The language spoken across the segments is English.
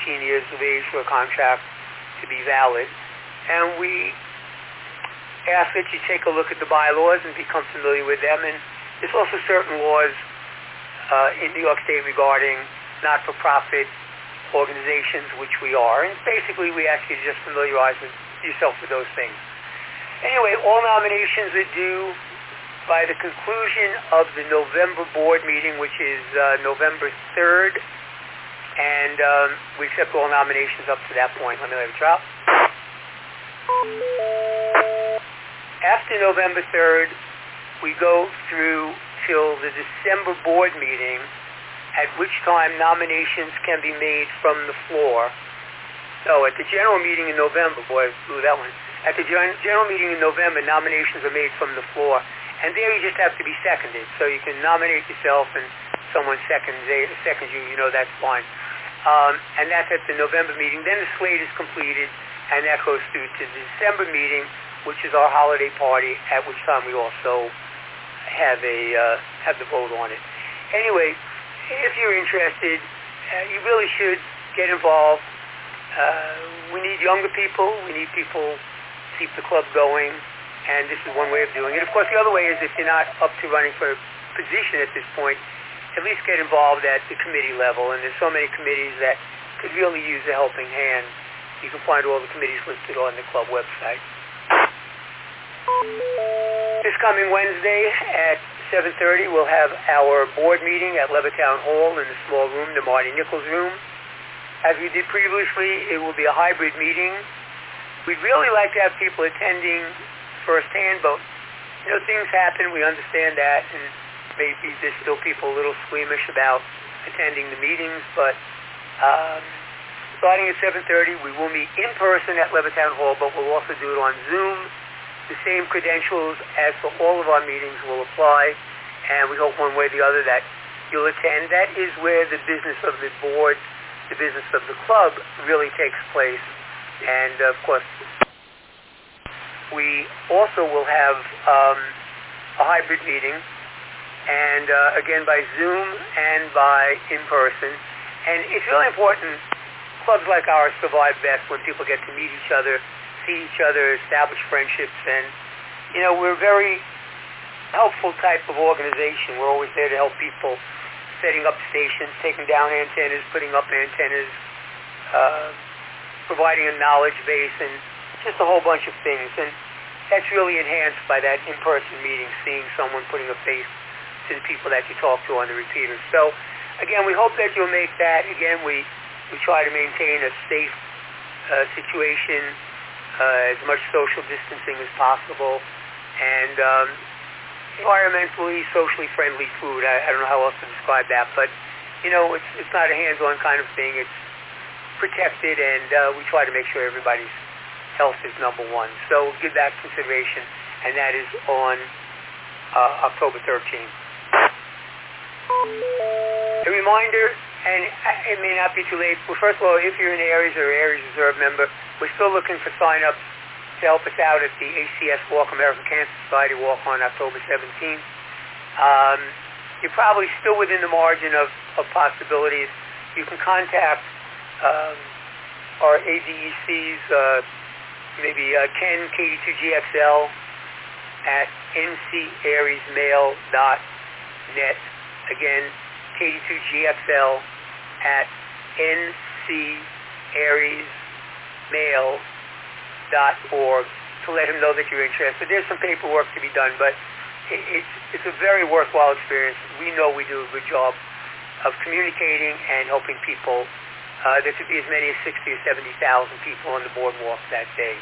18 years of age for a contract to be valid. And we ask that you take a look at the bylaws and become familiar with them. And there's also certain laws in New York State regarding not-for-profit organizations, which we are. And basically, we ask you to just familiarize yourself with those things. Anyway, all nominations are due by the conclusion of the November board meeting, which is November 3rd. And we accept all nominations up to that point. Let me let it drop. After November 3rd, we go through till the December board meeting, at which time nominations can be made from the floor. So at the general meeting in November, boy, ooh, that one. At the general meeting in November, nominations are made from the floor. And there you just have to be seconded. So you can nominate yourself and someone seconds you, you know, that's fine. And that's at the November meeting. Then the slate is completed, and that goes through to the December meeting, which is our holiday party, at which time we also have the vote on it. Anyway, if you're interested, you really should get involved. We need younger people. We need people to keep the club going, and this is one way of doing it. Of course, the other way is if you're not up to running for a position at this point, at least get involved at the committee level, and there's so many committees that could really use a helping hand. You can find all the committees listed on the club website. This coming Wednesday at 7:30, we'll have our board meeting at Levittown Hall in the small room, the Marty Nichols room. As we did previously, it will be a hybrid meeting. We'd really like to have people attending firsthand, but, you know, things happen. We understand that, and maybe there's still people a little squeamish about attending the meetings, but starting at 7:30, we will meet in person at Levittown Hall, but we'll also do it on Zoom. The same credentials as for all of our meetings will apply, and we hope one way or the other that you'll attend. That is where the business of the board, the business of the club really takes place. And, of course, we also will have a hybrid meeting, and again by Zoom and by in person. And it's really important. Clubs like ours survive best when people get to meet each other, see each other, establish friendships, and, you know, we're a very helpful type of organization. We're always there to help people, setting up stations, taking down antennas, putting up antennas, providing a knowledge base, and just a whole bunch of things. And that's really enhanced by that in-person meeting, seeing someone, putting a face to the people that you talk to on the repeaters. So, again, we hope that you'll make that. Again, we try to maintain a safe situation, as much social distancing as possible, and environmentally, socially friendly food. I don't know how else to describe that, but, you know, it's not a hands-on kind of thing. It's protected, and we try to make sure everybody's health is number one. So give that consideration, and that is on October 13th. A reminder, and it may not be too late, well, first of all, if you're an Aries or Aries Reserve member, we're still looking for sign-ups to help us out at the ACS Walk, American Cancer Society Walk on October 17th. You're probably still within the margin of possibilities. You can contact our ADECs, maybe Ken, KD2GXL, at ncariesmail.net. Again, KD2GXL at ncariesmail.org to let him know that you're interested. There's some paperwork to be done, but it's a very worthwhile experience. We know we do a good job of communicating and helping people. There could be as many as 60 or 70,000 people on the boardwalk that day.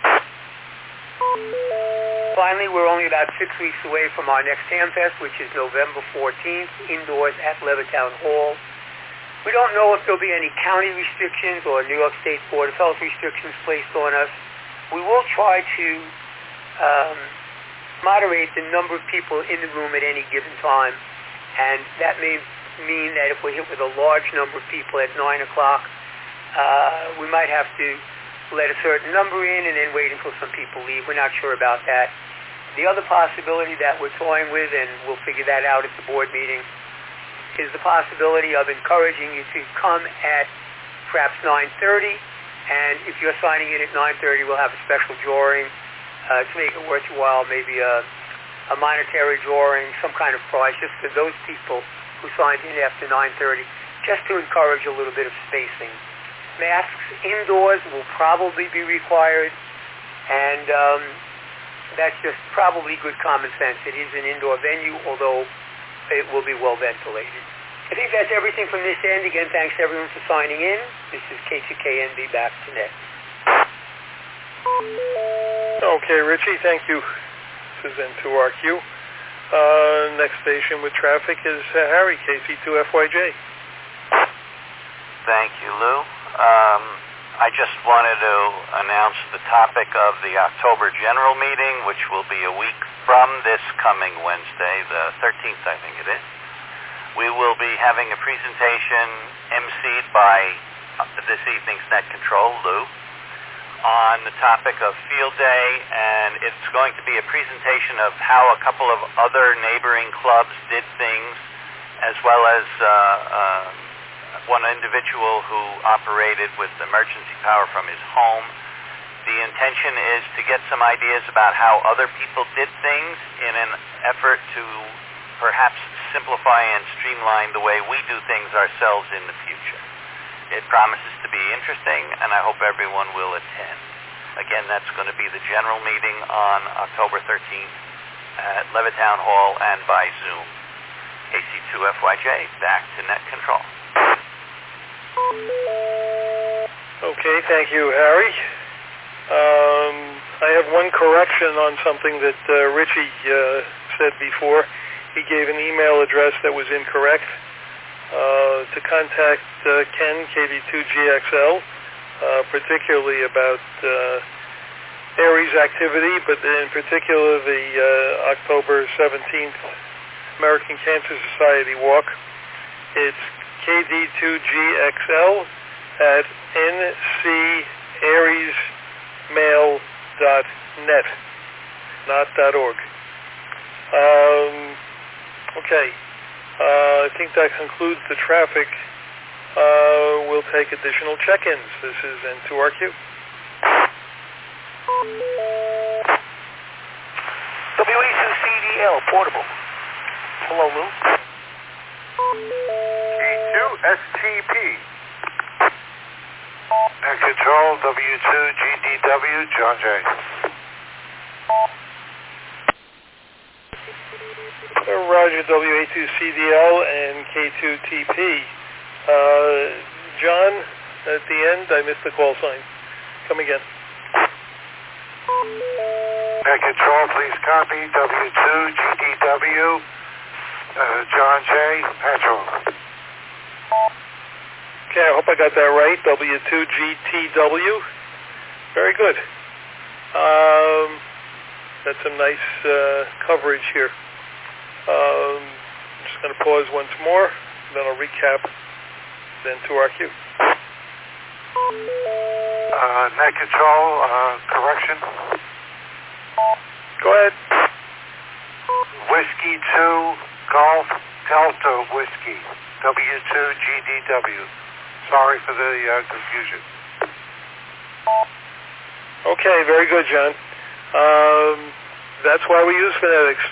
Finally, we're only about 6 weeks away from our next Hamfest, which is November 14th, indoors at Levittown Hall. We don't know if there'll be any county restrictions or New York State Board of Health restrictions placed on us. We will try to moderate the number of people in the room at any given time, and that may mean that if we're hit with a large number of people at 9 o'clock, we might have to let a certain number in and then wait until some people leave. We're not sure about that. The other possibility that we're toying with, and we'll figure that out at the board meeting, is the possibility of encouraging you to come at perhaps 9:30. And if you're signing in at 9:30, we'll have a special drawing to make it worthwhile, maybe a monetary drawing, some kind of prize, just for those people who signed in after 9:30, just to encourage a little bit of spacing. Masks indoors will probably be required, and that's just probably good common sense. It is an indoor venue, although it will be well ventilated. I think that's everything from this end. Again, thanks everyone for signing in. This is K2KNB back to net. Okay, Richie, thank you. This is N2RQ. Next station with traffic is Harry, KC2FYJ. Thank you, Lou. I just wanted to announce the topic of the October General Meeting, which will be a week from this coming Wednesday, the 13th, I think it is. We will be having a presentation emceed by this evening's Net Control, Lou, on the topic of Field Day, and it's going to be a presentation of how a couple of other neighboring clubs did things, as well as one individual who operated with emergency power from his home. The intention is to get some ideas about how other people did things in an effort to perhaps simplify and streamline the way we do things ourselves in the future. It promises to be interesting, and I hope everyone will attend. Again, that's going to be the general meeting on October 13th at Levittown Hall and by Zoom. KC2FYJ, back to Net Control. Okay, thank you, Harry. I have one correction on something that Richie said before. He gave an email address that was incorrect. To contact Ken, KD2GXL, particularly about Aries activity, but in particular the October 17th American Cancer Society walk. It's KD2GXL at ncariesmail.net, not .org. Okay. I think that concludes the traffic. We'll take additional check-ins. This is N2RQ. WA2CDL, portable. Hello, Lou. K2STP. Net Control, W2GDW, John J. Roger, WA2CDL and K2TP. John, at the end, I missed the call sign. Come again. Net Control, please copy, W2GDW, John J. Patrol. Okay, I hope I got that right, W2GTW. Very good. That's some nice coverage here. I'm just going to pause once more, then I'll recap, then to our queue. Net Control, correction. Go ahead. Whiskey 2, Golf, Delta, Whiskey, W2GDW. Sorry for the confusion. Okay, very good, John. That's why we use phonetics.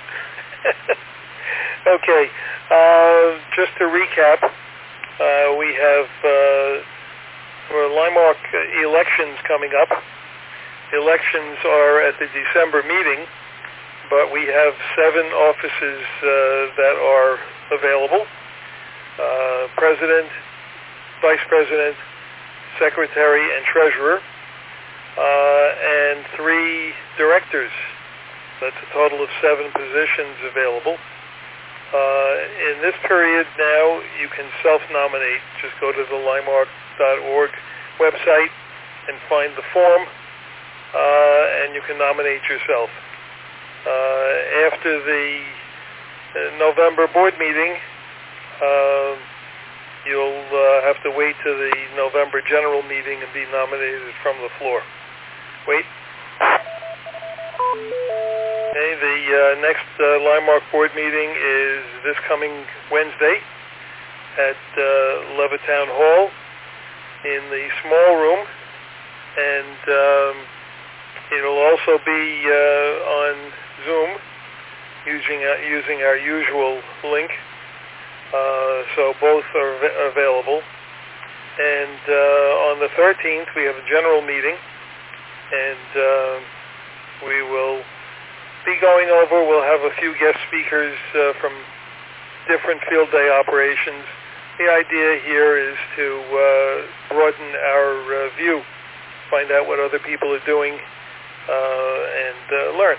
Okay, just to recap, we have Limemark elections coming up. Elections are at the December meeting, but we have 7 offices that are available. President, Vice President, Secretary, and Treasurer, and 3 directors. That's a total of 7 positions available. In this period now, you can self-nominate. Just go to the limemark.org website and find the form, and you can nominate yourself. After the November board meeting, you'll have to wait to the November general meeting and be nominated from the floor. Wait. Okay, the next Limemark board meeting is this coming Wednesday at Levittown Hall. in the small room, and it'll also be on Zoom using our usual link. So both are available. And on the 13th, we have a general meeting, and we will be going over. We'll have a few guest speakers from different field day operations. The idea here is to broaden our view, find out what other people are doing, and learn.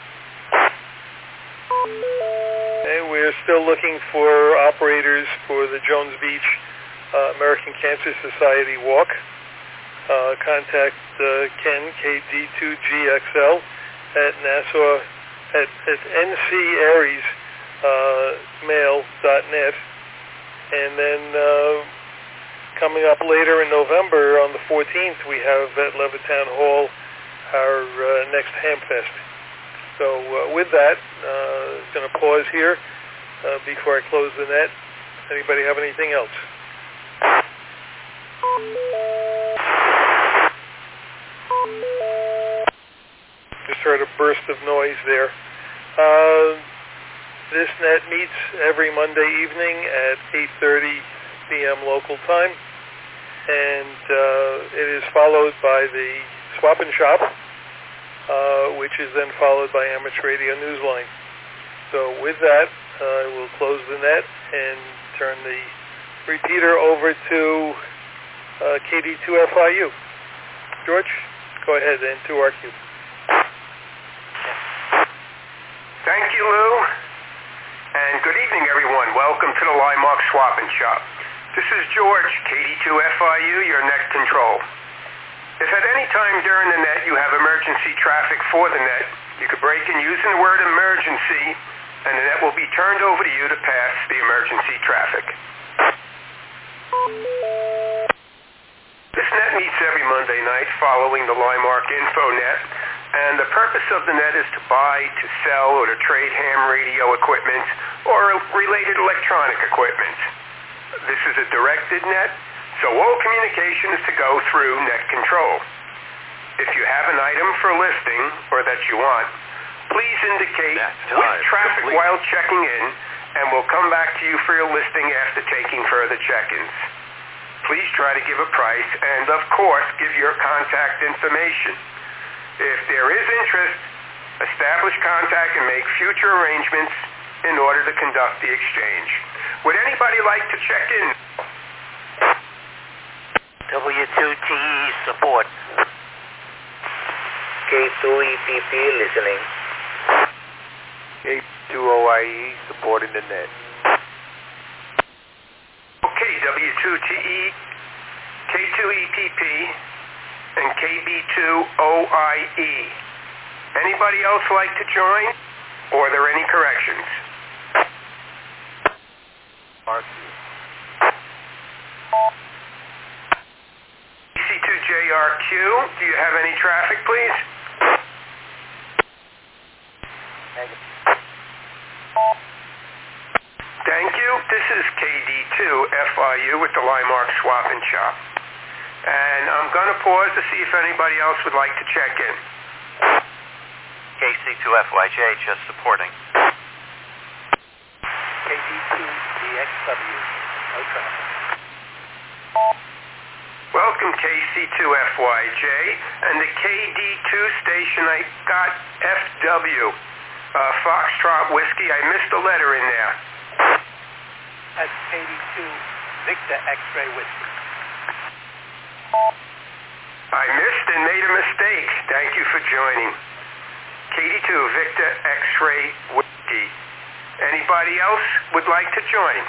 Okay, we're still looking for operators for the Jones Beach American Cancer Society walk. Contact Ken, KD2GXL, at Nassau, at ncaries.mail.net. And then coming up later in November, on the 14th, we have at Levittown Hall our next Hamfest. So with that, going to pause here before I close the net. Anybody have anything else? Just heard a burst of noise there. This net meets every Monday evening at 8:30 p.m. local time, and it is followed by the Swap and Shop, which is then followed by Amateur Radio Newsline. So with that, I will close the net and turn the repeater over to KD2FIU. George, go ahead and to RQ. Thank you, Lou. And good evening, everyone. Welcome to the Limark Swap and Shop. This is George, KD2FIU, your net control. If at any time during the net you have emergency traffic for the net, you could break in using the word emergency, and the net will be turned over to you to pass the emergency traffic. This net meets every Monday night following the Limark InfoNet, and the purpose of the net is to buy, to sell, or to trade ham radio equipment or related electronic equipment. This is a directed net, so all communication is to go through net control. If you have an item for listing or that you want, please indicate with traffic while checking in, and we'll come back to you for your listing after taking further check-ins. Please try to give a price and, of course, give your contact information. If there is interest, establish contact and make future arrangements in order to conduct the exchange. Would anybody like to check in? W2TE support. K2EPP listening. K2OIE supporting the net. Okay, W2TE, K2EPP, and KB2OIE. Anybody else like to join? Or are there any corrections? C2JRQ, do you have any traffic, please? Thank you. This is KD2FIU with the Limark Swap and Shop. And I'm going to pause to see if anybody else would like to check in. KC2FYJ, just supporting. KD2DXW, no traffic. Welcome, KC2FYJ. And the KD2 station, I got FW, Foxtrot Whiskey. I missed a letter in there. That's KD2 Victor X-Ray Whiskey. I missed and made a mistake. Thank you for joining. KD2 Victor X-Ray Whiskey. Anybody else would like to join?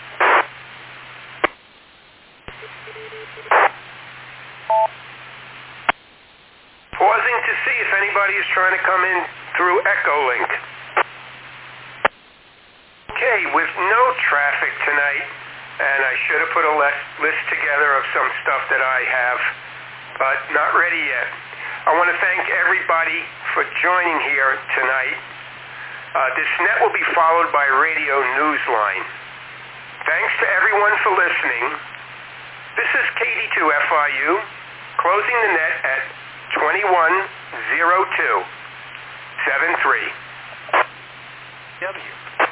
Pausing to see if anybody is trying to come in through Echolink. Okay, with no traffic tonight, and I should have put a list together of some stuff that I have, but not ready yet. I want to thank everybody for joining here tonight. This net will be followed by Radio Newsline. Thanks to everyone for listening, This is KD2FIU, closing the net at 210273. W.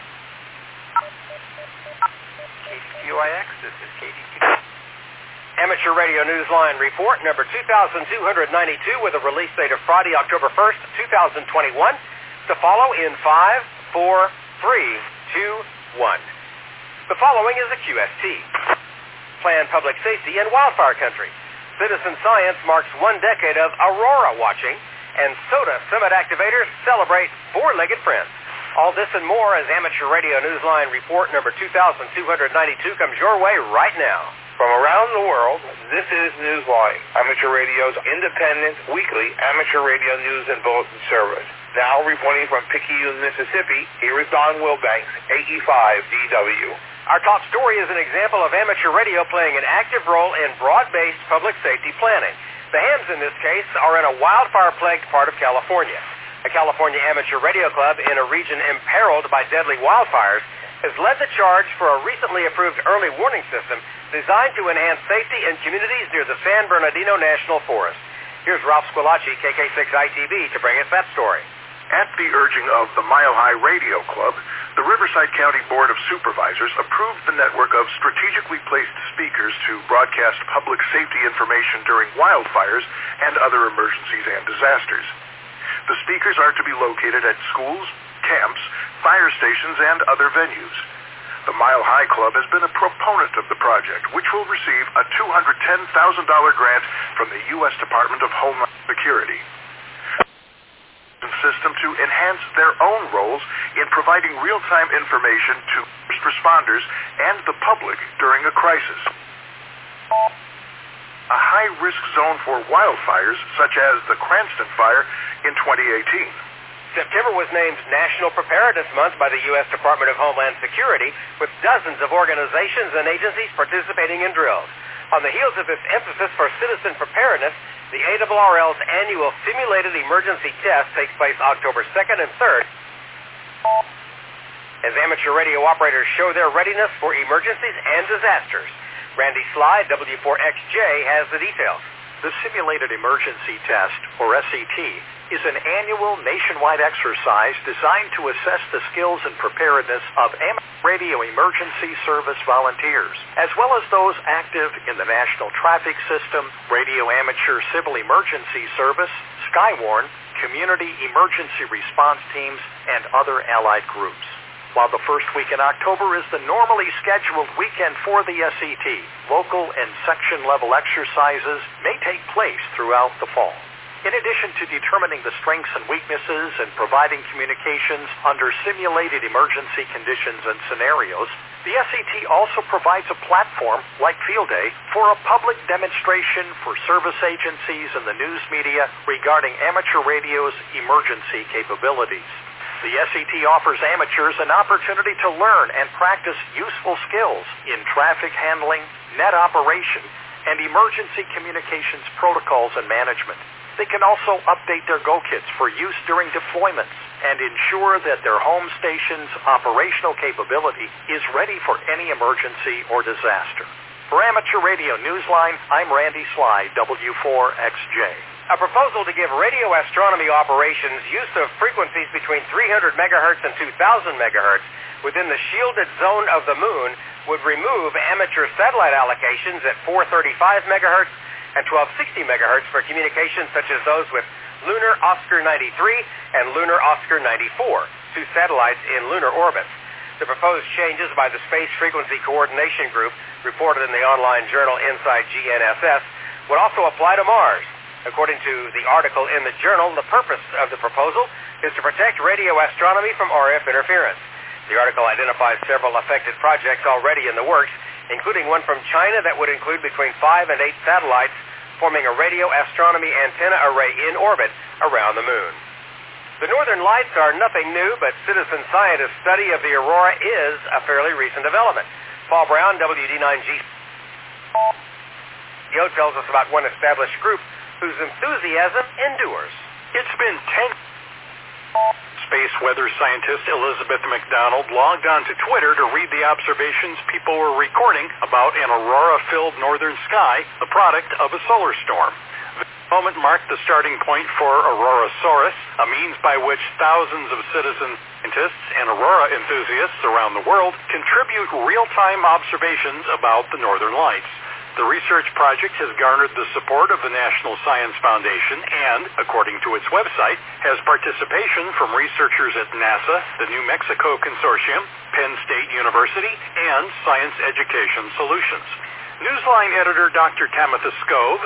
KDTOIX, this is KD2. Amateur Radio Newsline Report number 2292 with a release date of Friday, October 1st, 2021. To follow in 5, 4, 3, 2, 1. The following is a QST. Planned Public Safety in Wildfire Country. Citizen Science marks 1 decade of aurora watching, and Soda Summit activators celebrate four-legged friends. All this and more as Amateur Radio Newsline Report number 2292 comes your way right now. From around the world, this is Newsline, Amateur Radio's independent, weekly amateur radio news and bulletin service. Now reporting from Picayune, Mississippi, here is Don Wilbanks, AE5DW. Our top story is an example of amateur radio playing an active role in broad-based public safety planning. The hams in this case are in a wildfire-plagued part of California. A California Amateur Radio Club in a region imperiled by deadly wildfires has led the charge for a recently approved early warning system designed to enhance safety in communities near the San Bernardino National Forest. Here's Ralph Squillace, KK6ITV, to bring us that story. At the urging of the Mile High Radio Club, the Riverside County Board of Supervisors approved the network of strategically placed speakers to broadcast public safety information during wildfires and other emergencies and disasters. The speakers are to be located at schools, camps, fire stations, and other venues. The Mile High Club has been a proponent of the project, which will receive a $210,000 grant from the U.S. Department of Homeland Security. System to enhance their own roles in providing real-time information to first responders and the public during a crisis. A high-risk zone for wildfires, such as the Cranston Fire in 2018. September was named National Preparedness Month by the U.S. Department of Homeland Security, with dozens of organizations and agencies participating in drills. On the heels of this emphasis for citizen preparedness, the ARRL's annual simulated emergency test takes place October 2nd and 3rd as amateur radio operators show their readiness for emergencies and disasters. Randy Sly, W4XJ, has the details. The Simulated Emergency Test, or SET, is an annual nationwide exercise designed to assess the skills and preparedness of amateur radio emergency service volunteers, as well as those active in the National Traffic System, Radio Amateur Civil Emergency Service, Skywarn, Community Emergency Response Teams, and other allied groups. While the first week in October is the normally scheduled weekend for the SET, local and section-level exercises may take place throughout the fall. In addition to determining the strengths and weaknesses and providing communications under simulated emergency conditions and scenarios, the SET also provides a platform, like Field Day, for a public demonstration for service agencies and the news media regarding amateur radio's emergency capabilities. The SET offers amateurs an opportunity to learn and practice useful skills in traffic handling, net operation, and emergency communications protocols and management. They can also update their Go Kits for use during deployments and ensure that their home station's operational capability is ready for any emergency or disaster. For Amateur Radio Newsline, I'm Randy Sly, W4XJ. A proposal to give radio astronomy operations use of frequencies between 300 megahertz and 2,000 megahertz within the shielded zone of the moon would remove amateur satellite allocations at 435 megahertz and 1260 megahertz for communications such as those with Lunar Oscar 93 and Lunar Oscar 94, two satellites in lunar orbits. The proposed changes by the Space Frequency Coordination Group, reported in the online journal Inside GNSS, would also apply to Mars. According to the article in the journal, the purpose of the proposal is to protect radio astronomy from RF interference. The article identifies several affected projects already in the works, including one from China that would include between 5 and 8 satellites forming a radio astronomy antenna array in orbit around the moon. The Northern Lights are nothing new, but citizen scientists' study of the aurora is a fairly recent development. Paul Brown, WD9G, tells us about one established group whose enthusiasm endures. It's been 10 space weather scientist Elizabeth McDonald logged onto Twitter to read the observations people were recording about an aurora-filled northern sky, the product of a solar storm. The moment marked the starting point for Aurorasaurus, a means by which thousands of citizen scientists and aurora enthusiasts around the world contribute real-time observations about the northern lights. The research project has garnered the support of the National Science Foundation and, according to its website, has participation from researchers at NASA, the New Mexico Consortium, Penn State University, and Science Education Solutions. Newsline editor Dr. Tamitha Skov,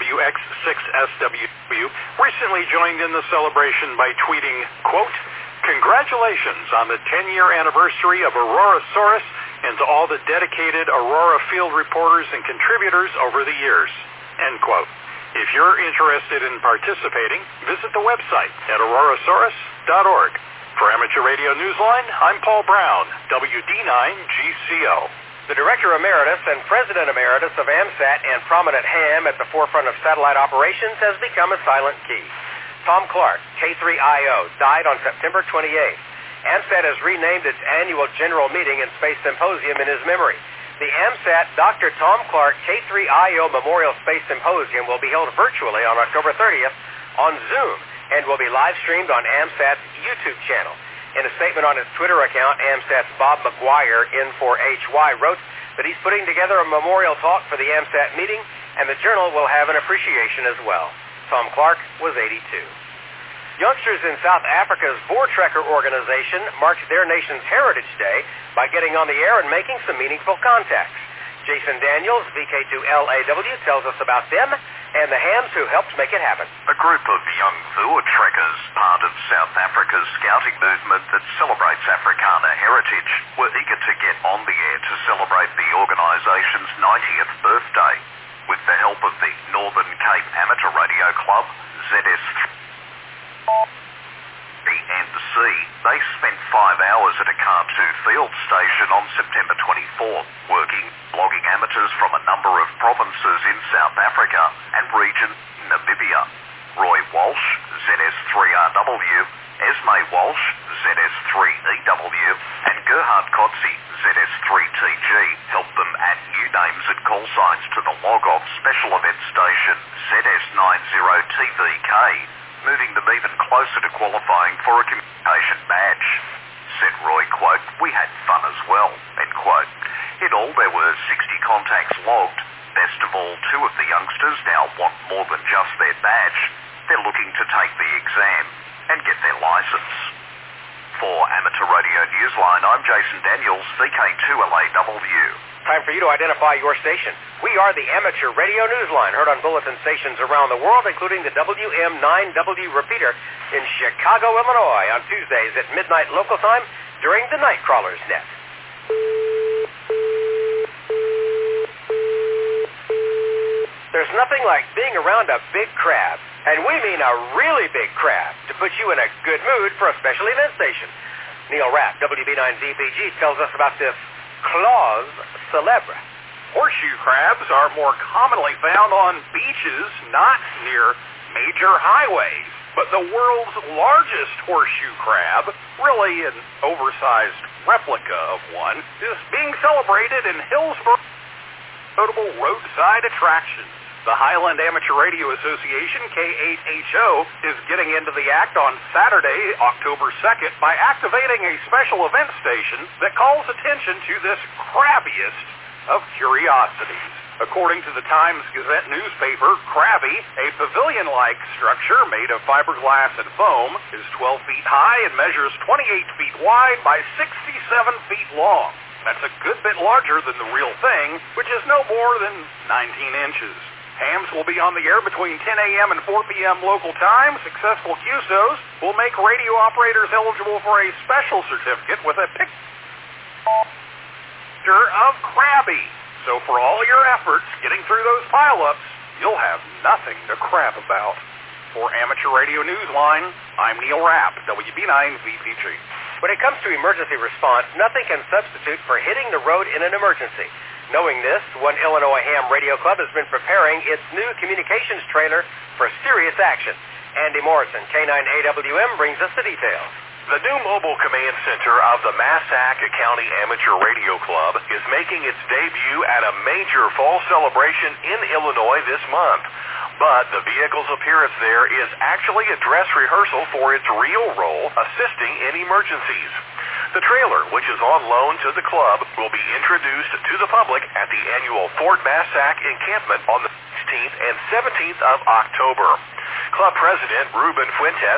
WX6SW, recently joined in the celebration by tweeting, quote, "Congratulations on the 10-year anniversary of Aurorasaurus and to all the dedicated Aurora field reporters and contributors over the years." End quote. If you're interested in participating, visit the website at aurorasaurus.org. For Amateur Radio Newsline, I'm Paul Brown, WD9GCO. The Director Emeritus and President Emeritus of AMSAT and prominent ham at the forefront of satellite operations has become a silent key. Tom Clark, K3IO, died on September 28th. AMSAT has renamed its annual general meeting and space symposium in his memory. The AMSAT Dr. Tom Clark K3IO Memorial Space Symposium will be held virtually on October 30th on Zoom and will be live-streamed on AMSAT's YouTube channel. In a statement on his Twitter account, AMSAT's Bob McGuire, N4HY, wrote that he's putting together a memorial talk for the AMSAT meeting, and the journal will have an appreciation as well. Tom Clark was 82. Youngsters in South Africa's Voortrekker organization marked their nation's Heritage Day by getting on the air and making some meaningful contacts. Jason Daniels, VK2LAW, tells us about them and the hams who helped make it happen. A group of young Voortrekkers, part of South Africa's scouting movement that celebrates Afrikaner heritage, were eager to get on the air to celebrate the organisation's 90th birthday. With the help of the Northern Cape Amateur Radio Club, ZS3 and the Sea, they spent 5 hours at a Car2 field station on September 24th, working, logging amateurs from a number of provinces in South Africa and region Namibia. Roy Walsh, ZS3RW, Esme Walsh, ZS3EW, and Gerhard Kotze, ZS3TG, helped them add new names and call signs to the log-off special event station ZS90TVK, moving them even closer to qualifying for a communication badge. Said Roy, quote, "We had fun as well," end quote. In all, there were 60 contacts logged. Best of all, 2 of the youngsters now want more than just their badge. They're looking to take the exam and get their license. For Amateur Radio Newsline, I'm Jason Daniels, VK2LAW. Time for you to identify your station. We are the Amateur Radio Newsline, heard on bulletin stations around the world, including the WM9W repeater in Chicago, Illinois, on Tuesdays at midnight local time during the Nightcrawler's Net. There's nothing like being around a big crab, and we mean a really big crab, to put you in a good mood for a special event station. Neil Rapp, WB9VPG, tells us about this clause célèbre. Horseshoe crabs are more commonly found on beaches, not near major highways. But the world's largest horseshoe crab, really an oversized replica of one, is being celebrated in Hillsborough, notable roadside attractions. The Highland Amateur Radio Association, K8HO, is getting into the act on Saturday, October 2nd, by activating a special event station that calls attention to this crabbiest of curiosities. According to the Times-Gazette newspaper, Crabby, a pavilion-like structure made of fiberglass and foam, is 12 feet high and measures 28 feet wide by 67 feet long. That's a good bit larger than the real thing, which is no more than 19 inches. Hams will be on the air between 10 a.m. and 4 p.m. local time. Successful QSOs will make radio operators eligible for a special certificate with a picture of Crabby. So for all your efforts getting through those pileups, you'll have nothing to crab about. For Amateur Radio Newsline, I'm Neil Rapp, WB9VPG. When it comes to emergency response, nothing can substitute for hitting the road in an emergency. Knowing this, One Illinois Ham Radio Club has been preparing its new communications trailer for serious action. Andy Morrison, K9AWM, brings us the details. The new mobile command center of the Massac County Amateur Radio Club is making its debut at a major fall celebration in Illinois this month. But the vehicle's appearance there is actually a dress rehearsal for its real role assisting in emergencies. The trailer, which is on loan to the club, will be introduced to the public at the annual Fort Massac encampment on the 16th and 17th of October. Club President Ruben Fuentes,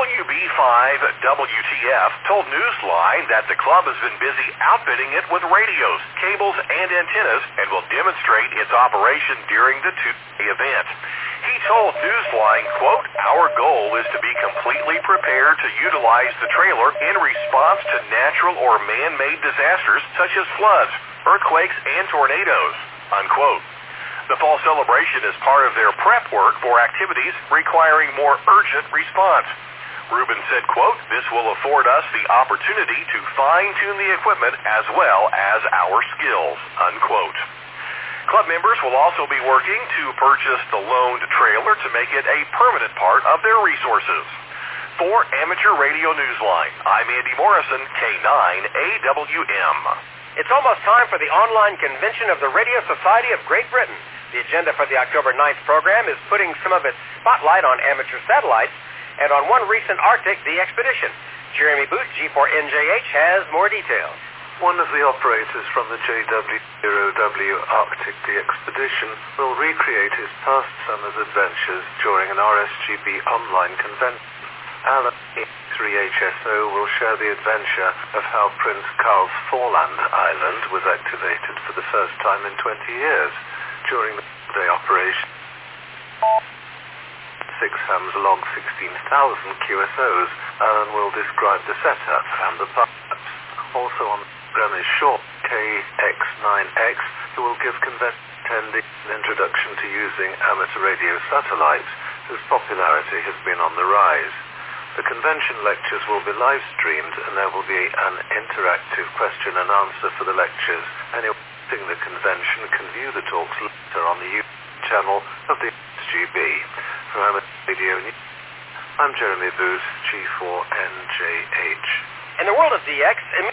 WB5WTF, told Newsline that the club has been busy outfitting it with radios, cables, and antennas and will demonstrate its operation during the two-day event. He told Newsline, quote, "Our goal is to be completely prepared to utilize the trailer in response to natural or man-made disasters such as floods, earthquakes, and tornadoes," unquote. The fall celebration is part of their prep work for activities requiring more urgent response. Ruben said, quote, "This will afford us the opportunity to fine-tune the equipment as well as our skills," unquote. Club members will also be working to purchase the loaned trailer to make it a permanent part of their resources. For Amateur Radio Newsline, I'm Andy Morrison, K9AWM. It's almost time for the online convention of the Radio Society of Great Britain. The agenda for the October 9th program is putting some of its spotlight on amateur satellites and on one recent Arctic, the expedition. Jeremy Boot, G4NJH, has more details. One of the operators from the JW0W Arctic the Expedition will recreate his past summer's adventures during an RSGB online convention. Alan 3HSO will share the adventure of how Prince Karl's Foreland Island was activated for the first time in 20 years. During the day operation, 6 hams along 16,000 QSOs, Alan will describe the setup and the parts. Also on the program is Shaw KX9X, who will give convention attendees an introduction to using amateur radio satellites, whose popularity has been on the rise. The convention lectures will be live streamed and there will be an interactive question and answer for the lectures. Anyone watching the convention can view the talks later on the YouTube channel of the SGB. For Amateur Radio News, I'm Jeremy Booth, G4NJH. In the world of DX,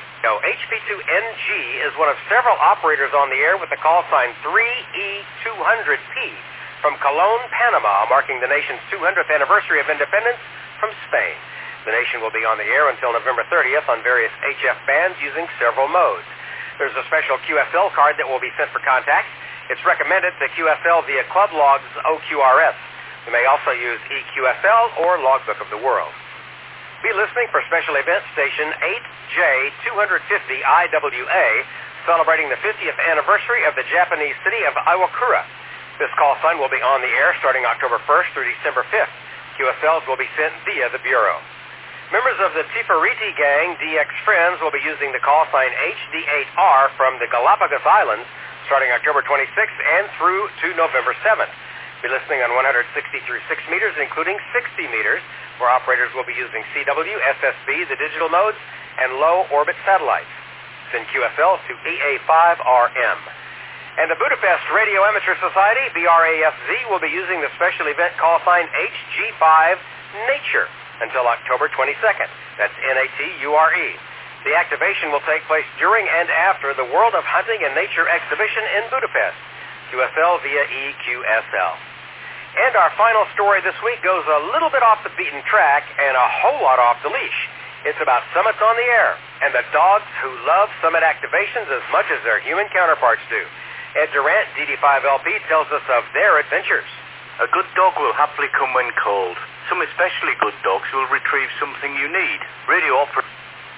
HP2NG is one of several operators on the air with the call sign 3E200P from Colón, Panama, marking the nation's 200th anniversary of independence from Spain. The nation will be on the air until November 30th on various HF bands using several modes. There's a special QSL card that will be sent for contact. It's recommended to QSL via Club Logs OQRS. You may also use EQSL or Logbook of the World. Be listening for special event station 8J250 IWA, celebrating the 50th anniversary of the Japanese city of Iwakura. This call sign will be on the air starting October 1st through December 5th. QSLs will be sent via the Bureau. Members of the Tifariti Gang, DX Friends, will be using the call sign HD8R from the Galapagos Islands starting October 26th and through to November 7th. Be listening on 160 through 6 meters, including 60 meters, where operators will be using CW, SSB, the digital modes, and low-orbit satellites. Send QSL to EA5RM. And the Budapest Radio Amateur Society, BRASZ, will be using the special event call sign HG5 Nature until October 22nd. That's NATURE. The activation will take place during and after the World of Hunting and Nature exhibition in Budapest. QSL via EQSL. And our final story this week goes a little bit off the beaten track and a whole lot off the leash. It's about summits on the air and the dogs who love summit activations as much as their human counterparts do. Ed Durant, DD5LP, tells us of their adventures. A good dog will happily come when called. Some especially good dogs will retrieve something you need. Radio operator.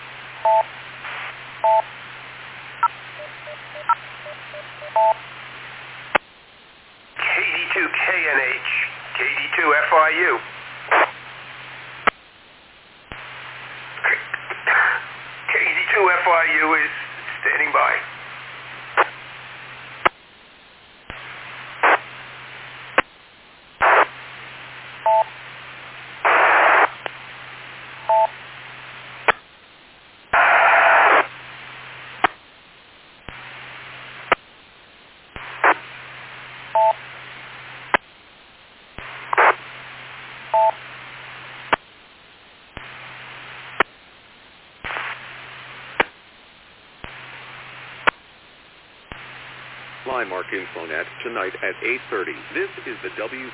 KD2KNH, KD2FIU. KD2FIU is standing by. Flymark Infonet tonight at 8:30. This is the W2.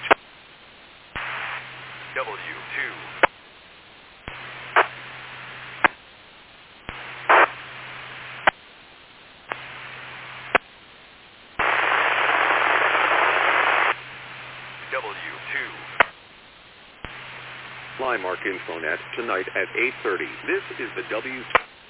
Flymark Infonet tonight at 8:30. This is the W2VL.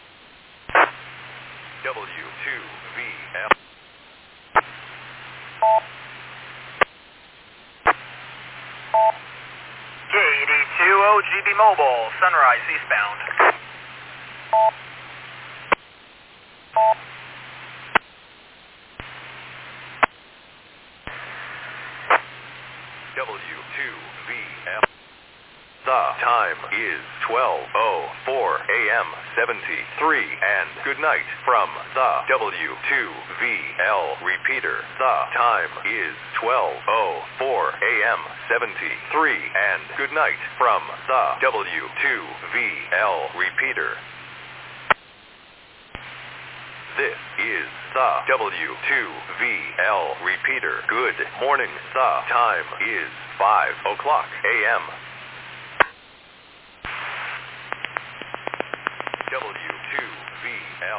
KD2OGB Mobile, Sunrise eastbound. W2VL. The time is 12:04 a.m. 73 and good night from the W2VL repeater. The time is 12:04 a.m. 73 and good night from the W2VL repeater. This is the W2VL repeater. Good morning. The time is 5:00 a.m. W2VL.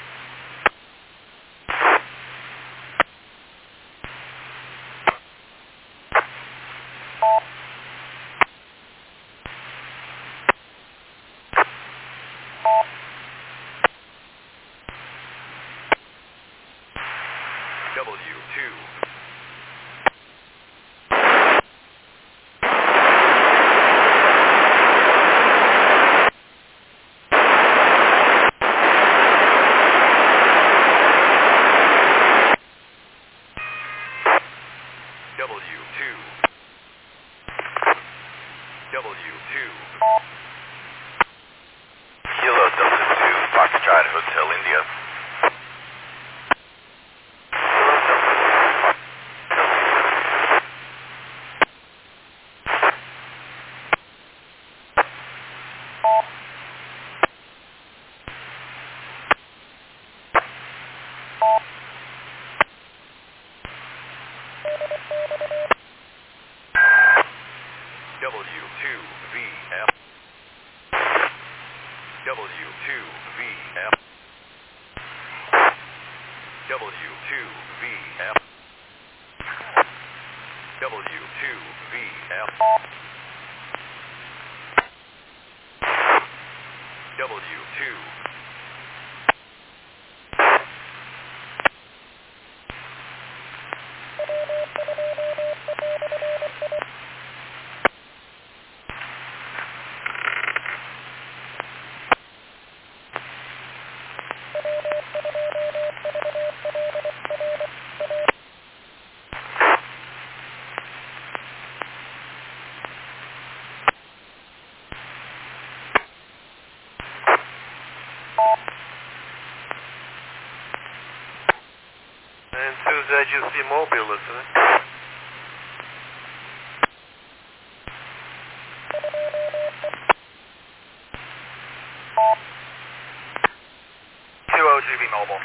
W2. Kilo Delta 2, Foxtrot Hotel India. W2VL. W2VL. W2VL. W2VL. W2. And 2ZUC Mobile listening. OGB Mobile.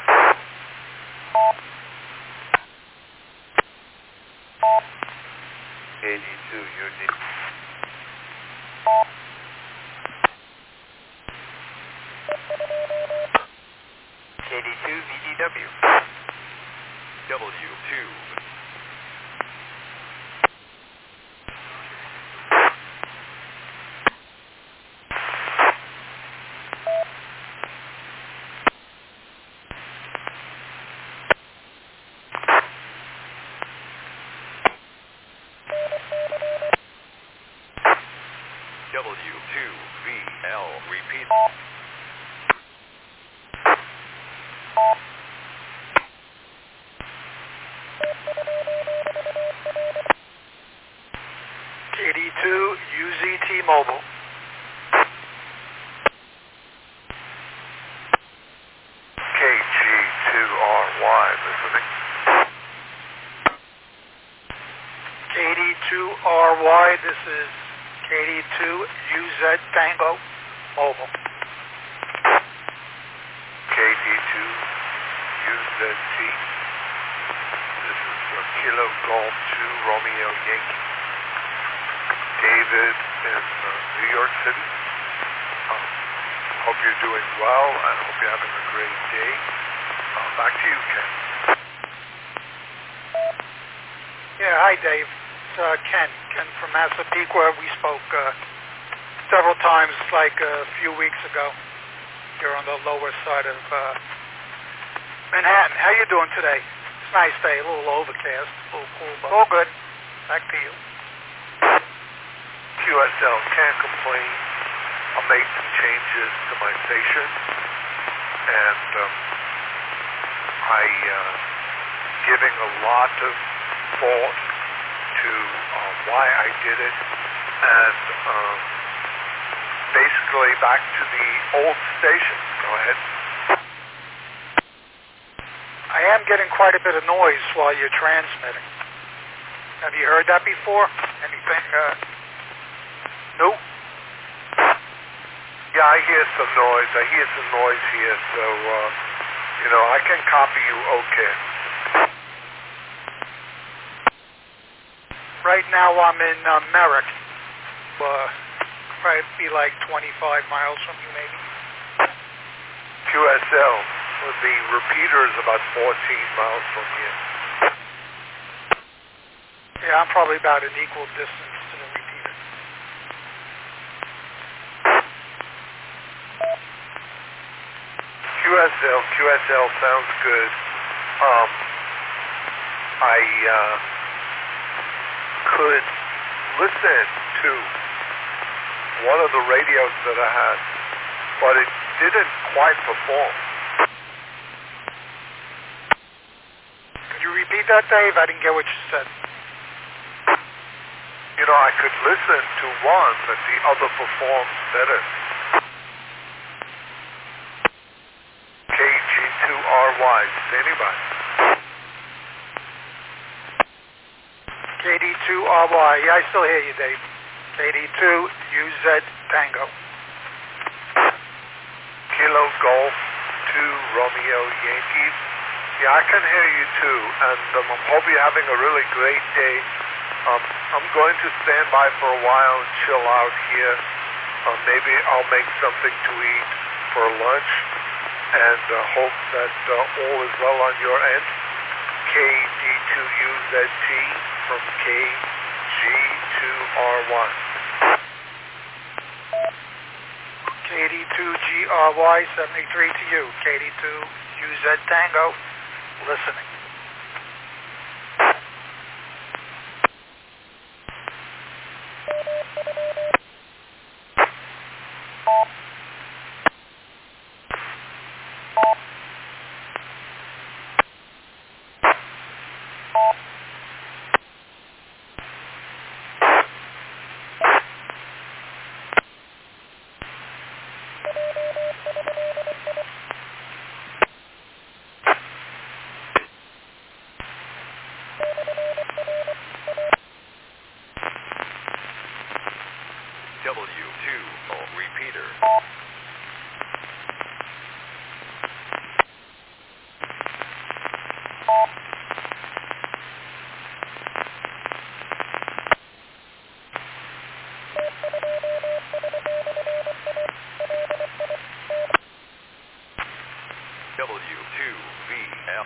KD2 UD. KD2 VDW. W2. W2VL repeat. KD2 UZT Mobile. KG2RY listening. KD2RY, this is KD2 UZ Tango Mobile. KD2 UZT. Kilo Golf 2 Romeo Yankee. David in New York City. Hope you're doing well and hope you're having a great day. Back to you, Ken. Yeah, hi, Dave. It's Ken from Massapequa. We spoke several times, like a few weeks ago. You're on the lower side of Manhattan. How you doing today? It's a nice day, a little overcast, a little cool, but all good. Back to you. QSL, can't complain. I'll make some changes to my station, and giving a lot of thought to why I did it, and basically back to the old station. Go ahead. I am getting quite a bit of noise while you're transmitting. Have you heard that before? Anything? Nope. Yeah, I hear some noise. I hear some noise here, so, I can copy you okay. Right now I'm in Merrick. Probably be like 25 miles from you, maybe. QSL, the repeater is about 14 miles from here. Yeah, I'm probably about an equal distance to the repeater. QSL sounds good. I could listen to one of the radios that I had, but it didn't quite perform. Could you repeat that, Dave? I didn't get what you said. I could listen to one, but the other performs better. KG2RY, anybody? KD2RY, yeah, I still hear you, Dave. KD2UZ Tango. Kilo Golf 2 Romeo Yankees. Yeah, I can hear you too, and I hope you're having a really great day. I'm going to stand by for a while and chill out here. Maybe I'll make something to eat for lunch, and hope that all is well on your end. KD2UZT from KG2RY. KD2GRY 73 to you. KD2UZ Tango, listening. W2 repeater. W2VF.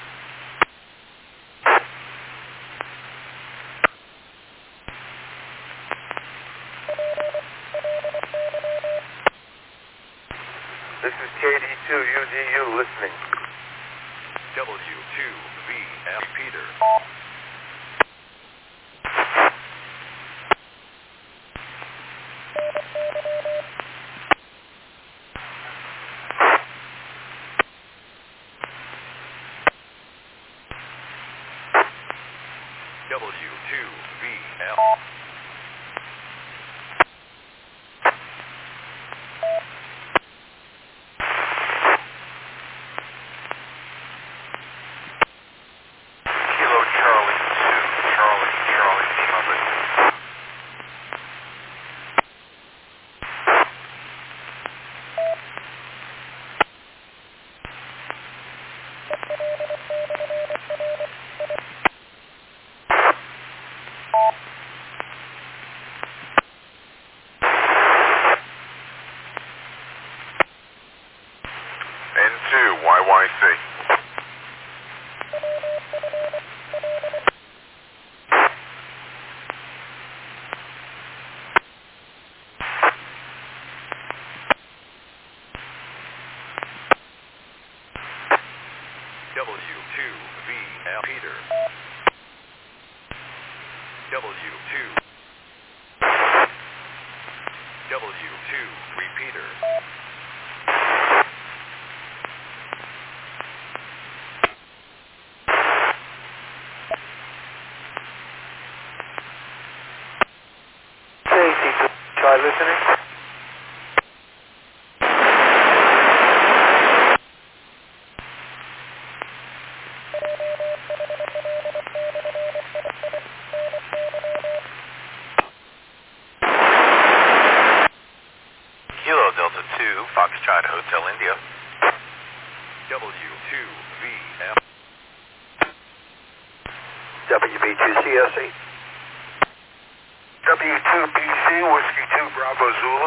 This is KD2UDU listening. W2VF repeater. W2VF. Kilo W2VL Peter. W2. W2 repeater. KT2, try listening. Kilo Delta 2, Foxtrot Hotel India. W2VL. WB2CSE. W2BC, Whiskey 2, Bravo Zulu.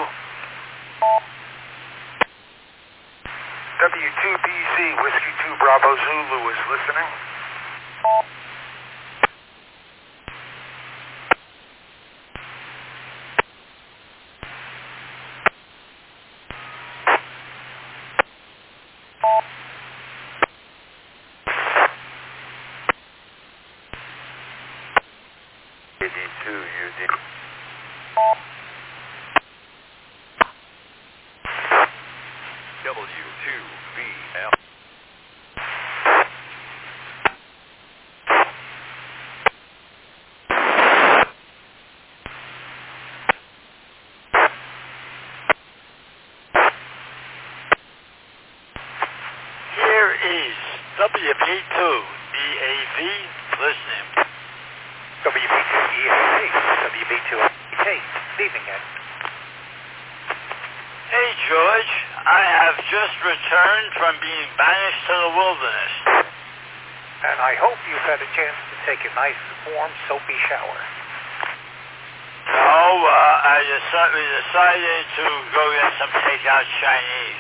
W2BC, Whiskey 2, Bravo Zulu is listening. KD2 UD. W2VL. Here is WP2 EAV listening. WB2 EAV, WB2 leaving it. Hey George, I have just returned from being banished to the wilderness. And I hope you've had a chance to take a nice, warm, soapy shower. No, I decided to go get some takeout Chinese.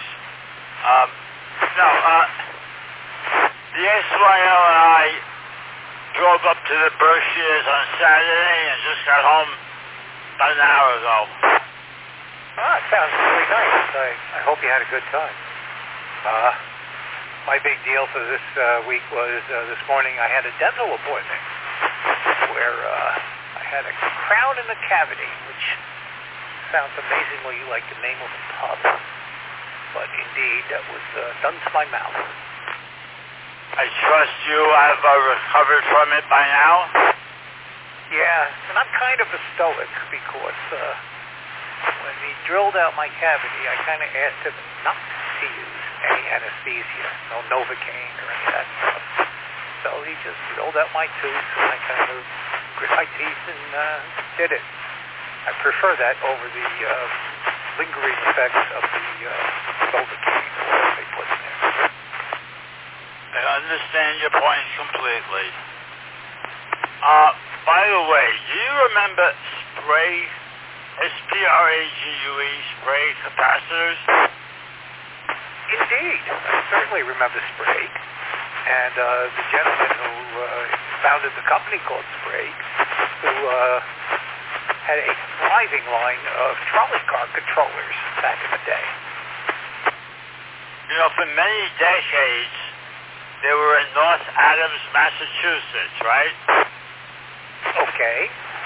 The SYL and I drove up to the Berkshires on Saturday and just got home about an hour ago. Ah, it sounds really nice. I hope you had a good time. My big deal for this week was this morning I had a dental appointment where I had a crown in the cavity, which sounds amazingly like the name of a pub. But indeed, that was done to my mouth. I trust you have recovered from it by now? Yeah, and I'm kind of a stoic because when he drilled out my cavity, I kind of asked him not to use any anesthesia, no Novocaine or any of that stuff. So he just drilled out my tooth, and I kind of grit my teeth and did it. I prefer that over the lingering effects of the Novocaine or whatever they put in there. I understand your point completely. By the way, do you remember spray, SPRAGUE, spray capacitors? Indeed. I certainly remember Sprague. And the gentleman who founded the company called Sprague, who had a thriving line of trolley car controllers back in the day. You know, for many decades, they were in North Adams, Massachusetts, right? Okay.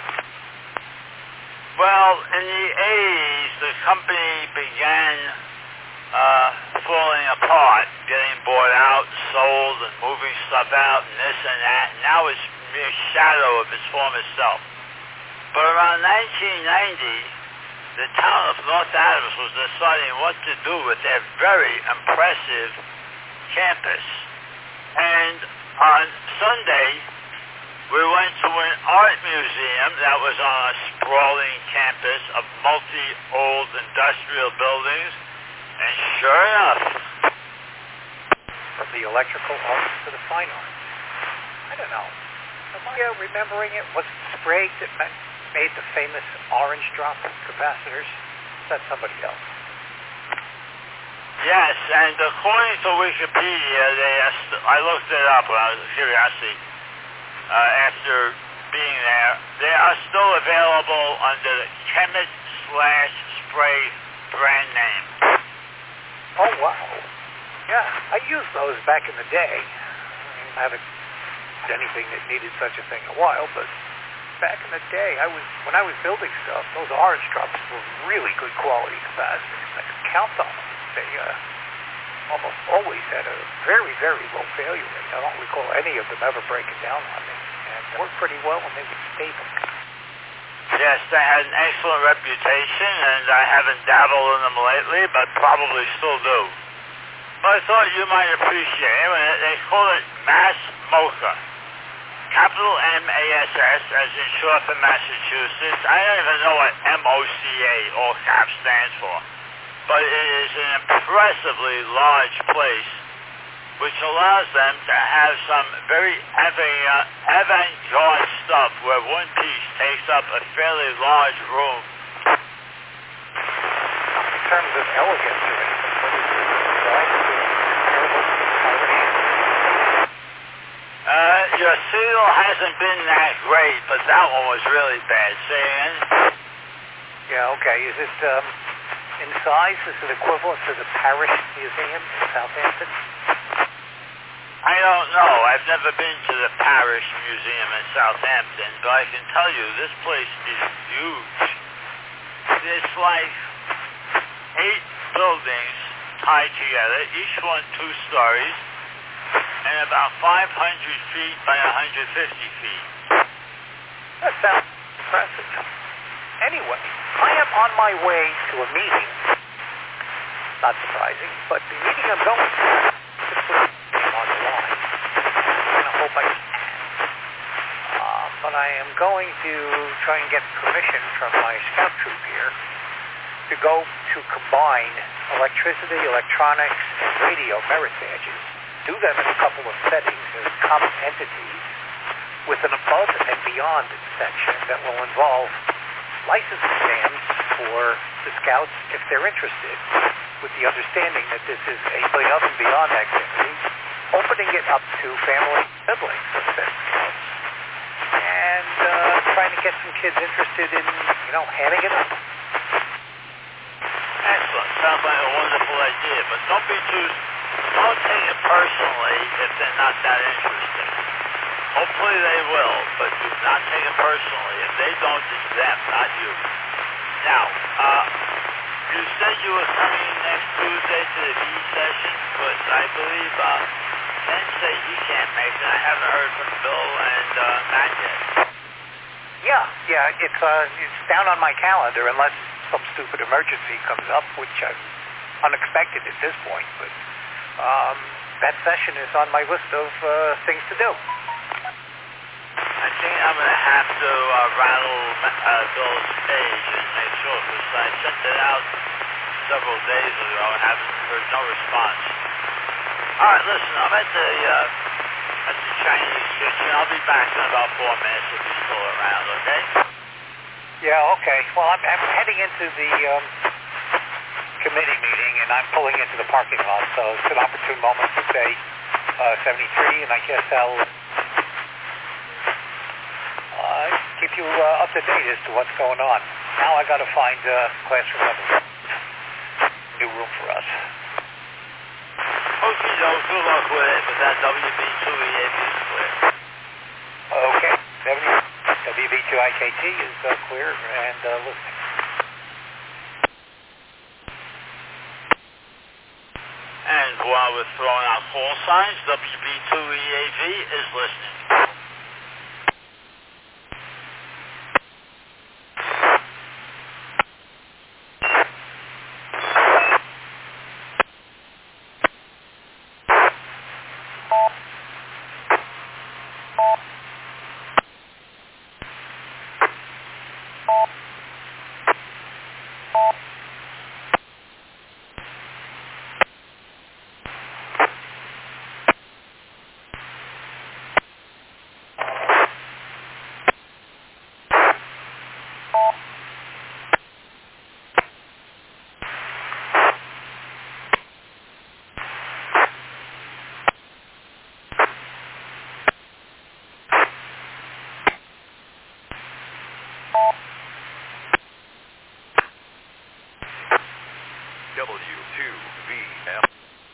Well, in the 80s, the company began falling apart, getting bought out, sold, and moving stuff out, and this and that. And now it's a mere shadow of its former self. But around 1990, the town of North Adams was deciding what to do with their very impressive campus. And on Sunday, we went to an art museum that was on a sprawling campus of multi-old industrial buildings. And sure enough, from the electrical arts to the fine arts. I don't know. Am I remembering it? Was it Sprague that made the famous orange drop capacitors? Is that somebody else? Yes, and according to Wikipedia, I looked it up out of curiosity after being there. They are still available under the Chemist/Spray brand name. Oh, wow. Yeah, I used those back in the day. I haven't used anything that needed such a thing in a while, but back in the day, when I was building stuff, those orange drops were really good quality capacitors. I could count on them. They almost always had a very, very low failure rate. I don't recall any of them ever breaking down on me. And they worked pretty well and they were stable. Yes, they had an excellent reputation, and I haven't dabbled in them lately, but probably still do. But I thought you might appreciate it. They call it Mass Mocha. Capital M-A-S-S, as in short for Massachusetts. I don't even know what M-O-C-A, all caps, stands for. But it is an impressively large place, which allows them to have some very avant-garde stuff where one piece takes up a fairly large room. In terms of elegance or anything, what is it? Your seal hasn't been that great, but that one was really bad. Say again? Yeah, okay. Is it in size? Is it equivalent to the Parish Museum in Southampton? I don't know. I've never been to the Parish Museum in Southampton, but I can tell you this place is huge. It's like 8 buildings tied together, each one 2 stories, and about 500 feet by 150 feet. That sounds impressive. Anyway, I am on my way to a meeting. Not surprising, but the meeting I'm going to is on the line. And I hope I can. But I am going to try and get permission from my scout troop here to go to combine electricity, electronics, and radio merit badges. Do them in a couple of settings as common entities with an above and beyond section that will involve license exams for the scouts if they're interested, with the understanding that this is a above and beyond activity, opening it up to family siblings of said scouts, and trying to get some kids interested in, handing it up. Excellent. Sounds like a wonderful idea, but don't take it personally if they're not that interested. Hopefully they will, but do not take it personally. If they don't, it's them, not you. Now, you said you were coming next Tuesday to the B session, but I believe Ken said he can't make it. I haven't heard from Bill and Matt yet. Yeah, it's down on my calendar unless some stupid emergency comes up, which I'm unexpected at this point, but that session is on my list of things to do. I think I'm going to have to rattle Bill's page and make sure, because I sent it out several days ago and haven't heard no response. All right, listen, I'm at the Chinese kitchen. I'll be back in about 4 minutes if you're still around, okay? Yeah, okay. Well, I'm heading into the committee meeting, and I'm pulling into the parking lot, so it's an opportune moment to say 73, and I guess I'll keep you up to date as to what's going on. Now I got to find classroom level. New room for us. Okay, Joe. Good luck with it, but that WB2EAV is clear. Okay. WB2IKT is clear and listening. And while we're throwing out call signs, WB2EAV is listening. W2VL.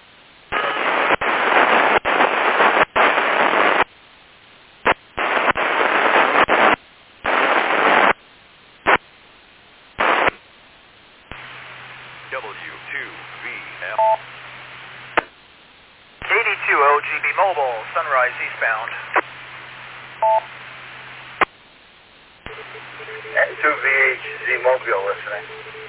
W2VL. KD2OGB Mobile, Sunrise eastbound. N2VHZ Mobile listening.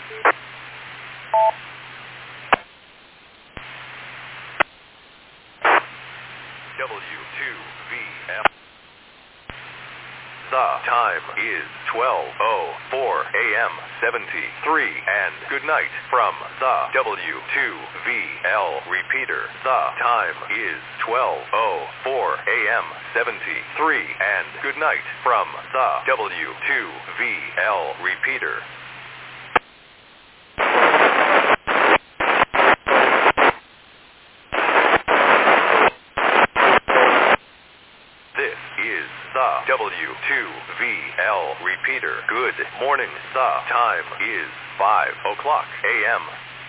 W2VL. The time is 12:04 a.m. 73 and good night from the W2VL repeater. The time is 12:04 a.m. 73 and good night from the W2VL repeater. This is the W2VL repeater. Good morning. The time is 5 o'clock a.m.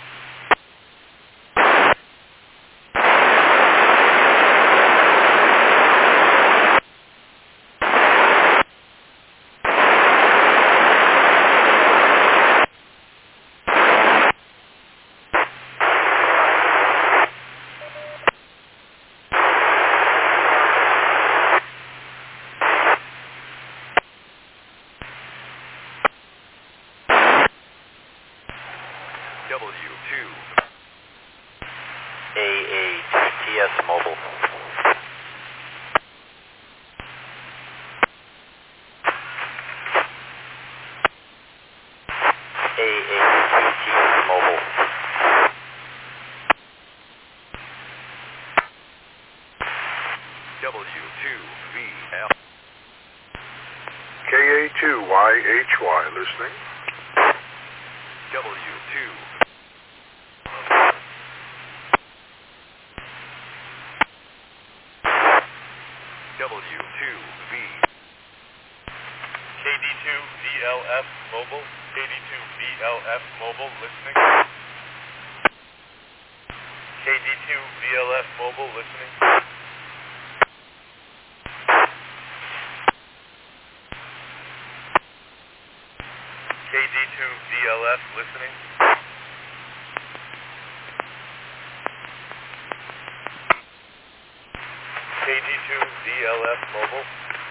AATTS Mobile. AATTS Mobile. W2VL. KA2YHY listening. W2. W2V. KD2VLF Mobile. KD2VLF Mobile listening. KD2VLF Mobile listening. KD2VLF listening. KD2VLF Mobile.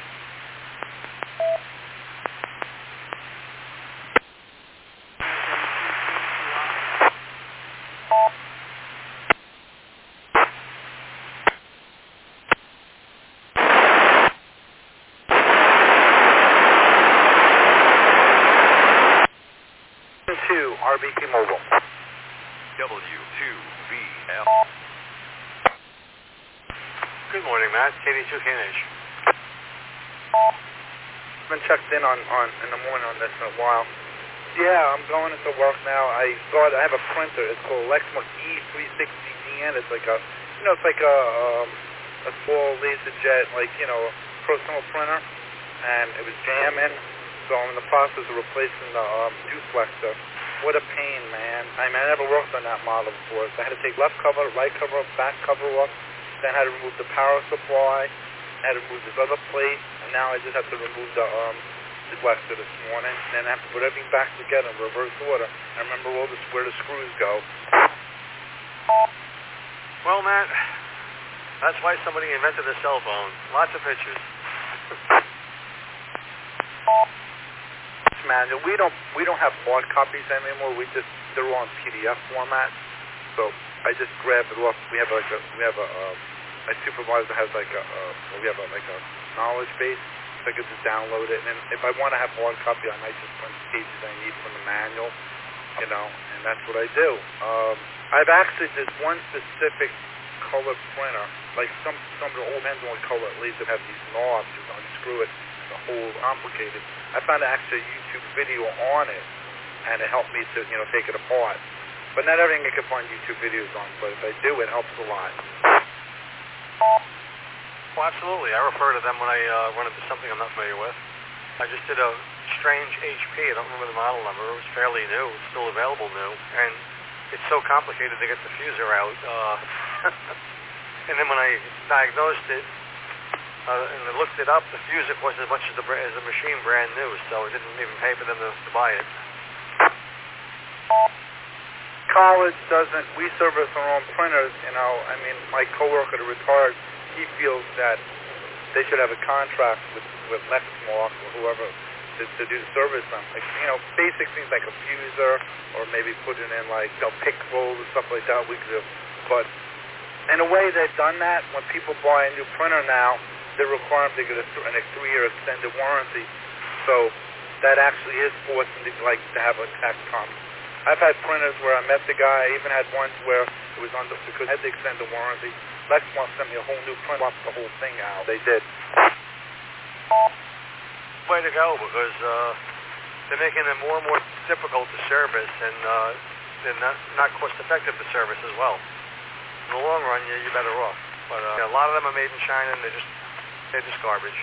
RBC Mobile. W2VL. Good morning, Matt. KD2 KNH. Been checked in on in the morning on this in a while. Yeah, I'm going into work now. I have a printer. It's called Lexmark E360DN. It's like a small LaserJet, personal printer, and it was jamming. So I'm in the process of replacing the duplexer. What a pain, man. I never worked on that model before. So I had to take left cover, right cover, back cover off. Then I had to remove the power supply. I had to remove this other plate. And now I just have to remove the duplexer this morning. And then I have to put everything back together in reverse order. I remember where the screws go. Well, Matt, that's why somebody invented a cell phone. Lots of pictures. Manual. We don't have hard copies anymore. They're all in PDF format. So I just grab it off. My supervisor has we have a knowledge base. So I can just download it. And if I want to have hard copy, I might just print the pages I need from the manual. And that's what I do. There's one specific color printer. Like some of the old hands on color at least that have these knobs. You unscrew it. The whole complicated. I found actually a YouTube video on it, and it helped me to take it apart. But not everything I can find YouTube videos on, but if I do, it helps a lot. Well, absolutely. I refer to them when I run into something I'm not familiar with. I just did a strange HP. I don't remember the model number. It was fairly new. It's still available new. And it's so complicated to get the fuser out. And then when I diagnosed it and I looked it up, the fuser cost as much as the machine brand new, so it didn't even pay for them to buy it. College doesn't, we service our own printers, you know. I mean, my coworker, the retired, he feels that they should have a contract with Lexmark or whoever to do the service on, like, you know, basic things like a fuser or maybe putting in, like, you know, pixels and stuff like that we could do. But in a way, they've done that. When people buy a new printer now, they're required to get a 3-year extended warranty. So that actually is forcing them to have a tax com. I've had printers where I met the guy. I even had ones where it was because I had to extend the warranty. Lexmark sent me a whole new print, swapped the whole thing out. They did. Way to go, because they're making it more and more difficult to service, and they're not cost effective to service as well. In the long run, you're better off. But a lot of them are made in China, and they're just garbage.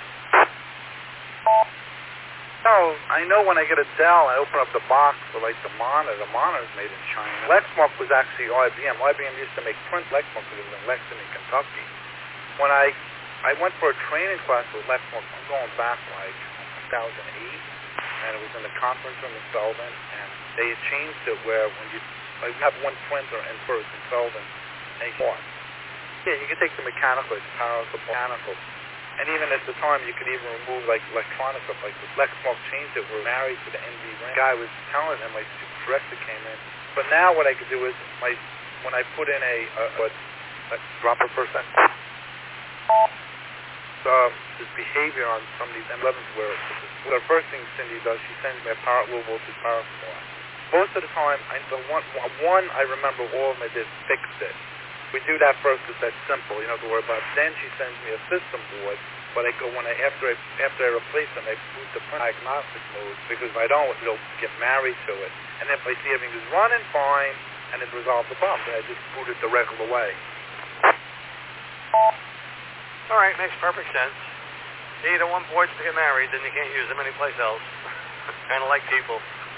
No, I know when I get a Dell, I open up the box for like the monitor. The monitor's made in China. Lexmark was actually IBM. IBM used to make print Lexmark because it was in Lexington, Kentucky. When I went for a training class with Lexmark, I'm going back like 2008, and it was in the conference room in Sullivan, and they had changed it where when you have one printer in first in Sullivan, and you can take the mechanical, it's powerful mechanical. And even at the time, you could even remove like electronic stuff like this. Lexmark changed it. We're married to the NV ring. The guy was telling him, like, the director came in. But now what I could do is, when I put in drop it for a second. This behavior on some of these M11s where the first thing Cindy does, she sends me a low voltage power supply. Most of the time, I remember all of them I did fixed it. We do that first because that's simple, you don't have to worry about it. Then she sends me a system board, but after I replace them, I boot the print diagnostic mode, because if I don't, it'll get married to it. And if I see everything is running fine, and it resolves the problem, then I just boot it the regular way. All right, makes perfect sense. You don't want boards to get married, then you can't use them anyplace else. Kind of like people.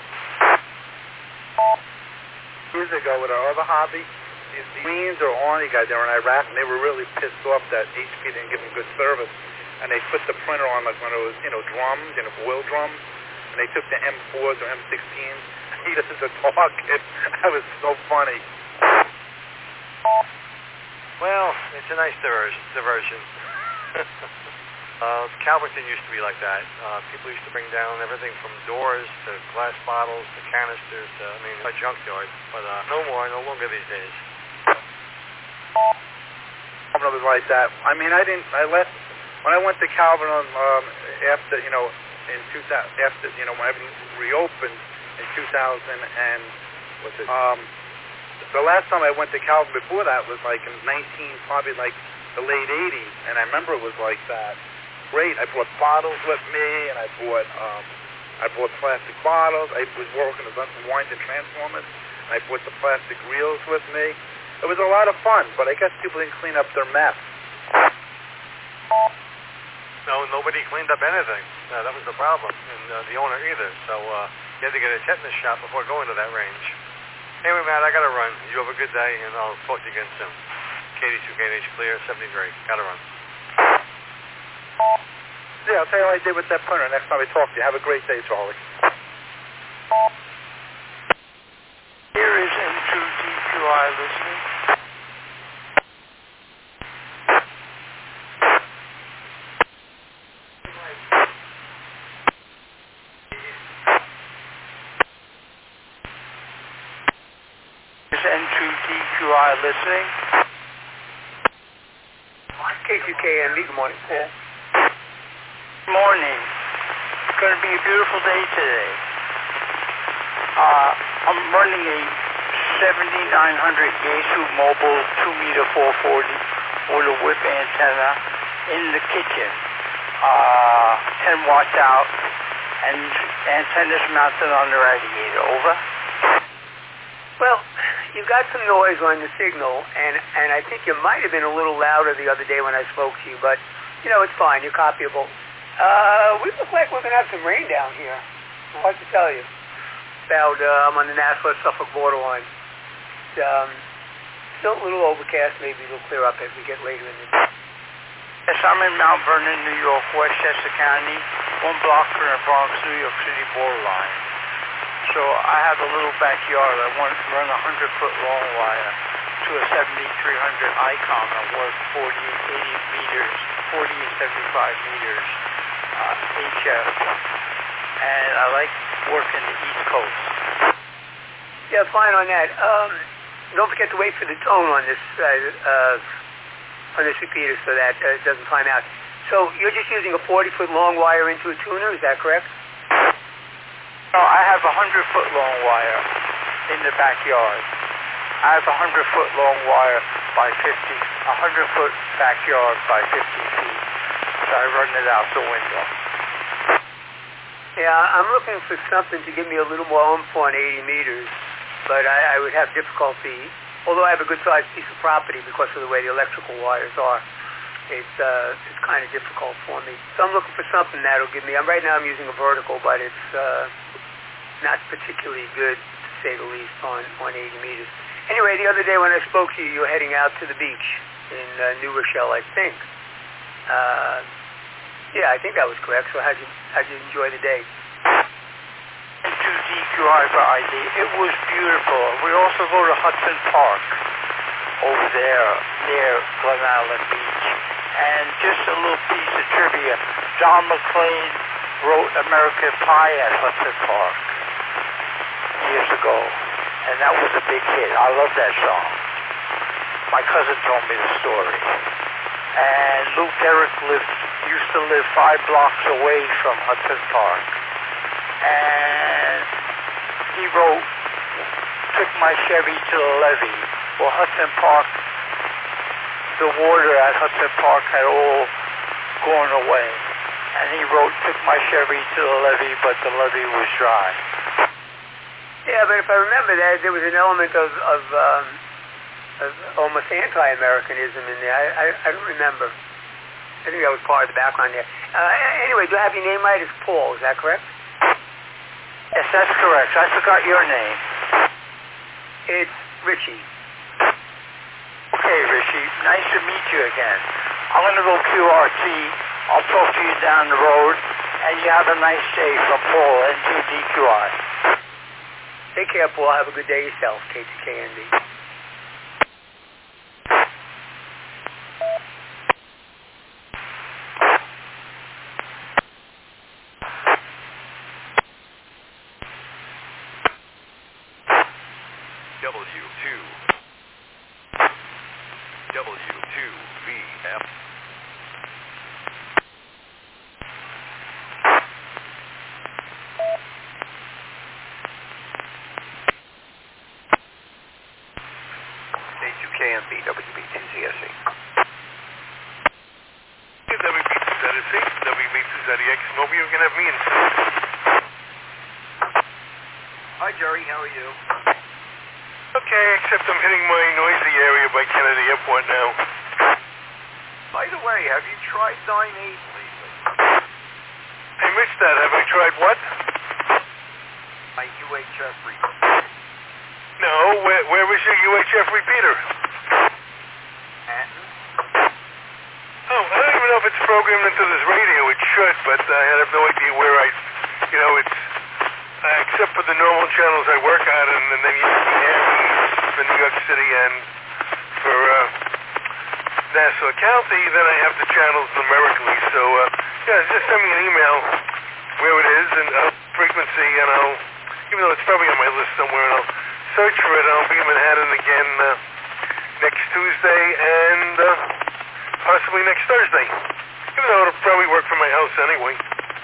Years ago, with our other hobby, the Marines or Army guys, they were in Iraq, and they were really pissed off that HP didn't give them good service. And they put the printer on like one of those, drums, oil drums. And they took the M4s or M16s. He listened to talk. That was so funny. Well, it's a nice diversion. Calverton used to be like that. People used to bring down everything from doors to glass bottles to canisters to, a junkyard. But no longer these days. It was like that. When I went to Calvin after, in 2000, after, when everything reopened in 2000 and, the last time I went to Calvin before that was like in probably like the late 80s, and I remember it was like that. Great. I brought bottles with me, and I brought plastic bottles. I was working with some wines and transformers, and I brought the plastic reels with me. It was a lot of fun, but I guess people didn't clean up their mess. No, nobody cleaned up anything. That was the problem, and the owner either. So you had to get a tetanus shot before going to that range. Anyway, Matt, I got to run. You have a good day, and I'll talk to you again soon. KD2KH Clear, 73. Got to run. Yeah, I'll tell you what I did with that printer next time I talk to you. Have a great day, Charlie. Here is N2DQI listening. Is N2DQI listening? KQKNB, good morning, Paul. Morning. It's going to be a beautiful day today. I'm running a 7900 Yaesu Mobile 2-meter 440 with a whip antenna in the kitchen. 10 watts out, and antenna's mounted on the radiator. Over. Well, you've got some noise on the signal, and I think you might have been a little louder the other day when I spoke to you, but, it's fine. You're copyable. We look like we're going to have some rain down here. Hard to tell you. I'm on the Nassau-Suffolk borderline. still a little overcast. Maybe it'll clear up as we get later in the day. Yes, I'm in Mount Vernon, New York, Westchester County, 1 block from the Bronx, New York City borderline. So I have a little backyard. I want to run a 100-foot long wire to a 7300 ICOM that works 40 and 75 meters HF. And I like working the East Coast. Yeah, fine on that. Don't forget to wait for the tone on this repeater so that it doesn't time out. So you're just using a 40-foot long wire into a tuner, is that correct? No, I have a 100-foot long wire in the backyard. I have a 100-foot long wire by 50, 100-foot backyard by 50 feet. So I run it out the window. Yeah, I'm looking for something to give me a little more oomph on 80 meters, but I would have difficulty, although I have a good-sized piece of property because of the way the electrical wires are. It's kind of difficult for me. So I'm looking for something that'll give me, right now I'm using a vertical, but it's not particularly good, to say the least, on 80 meters. Anyway, the other day when I spoke to you, you were heading out to the beach in New Rochelle, I think. Yeah, I think that was correct. So how'd you enjoy the day? To DQI for ID. It was beautiful. We also go to Hudson Park over there near Glen Allen Beach. And just a little piece of trivia. John McClane wrote American Pie at Hudson Park years ago. And that was a big hit. I love that song. My cousin told me the story. And Lou Derrick used to live 5 blocks away from Hudson Park. And he wrote, took my Chevy to the levee. Well, Hudson Park, the water at Hudson Park had all gone away. And he wrote, took my Chevy to the levee, but the levee was dry. Yeah, but if I remember that, there was an element of almost anti-Americanism in there. I don't remember. I think that was part of the background there. Anyway, do I have your name right? It's Paul, is that correct? Yes, that's correct. I forgot your name. It's Richie. Okay, Richie. Nice to meet you again. I'm going to go QRT. I'll talk to you down the road, and you have a nice day from Paul and to DQI. Take care, Paul. Have a good day yourself, K2KNB. W2VF. K2KNB, WB2ZSE. WB2ZSE, WB2ZEX Mobile, you can have me in. Hi, Jerry. How are you? Okay, except I'm hitting my noisy area by Kennedy Airport now. By the way, have you tried Dyne 8 lately? I missed that. Have I tried what? My UHF repeater. No, where was your UHF repeater? Manhattan. Oh, I don't even know if it's programmed into this radio. It should, but I have no idea where it's, except for the normal channels I work on, and then you have for New York City and for Nassau County, then I have the channels numerically. So, yeah, just send me an email where it is and frequency, and even though it's probably on my list somewhere, and I'll search for it. I'll be in Manhattan again next Tuesday and possibly next Thursday, even though it'll probably work from my house anyway.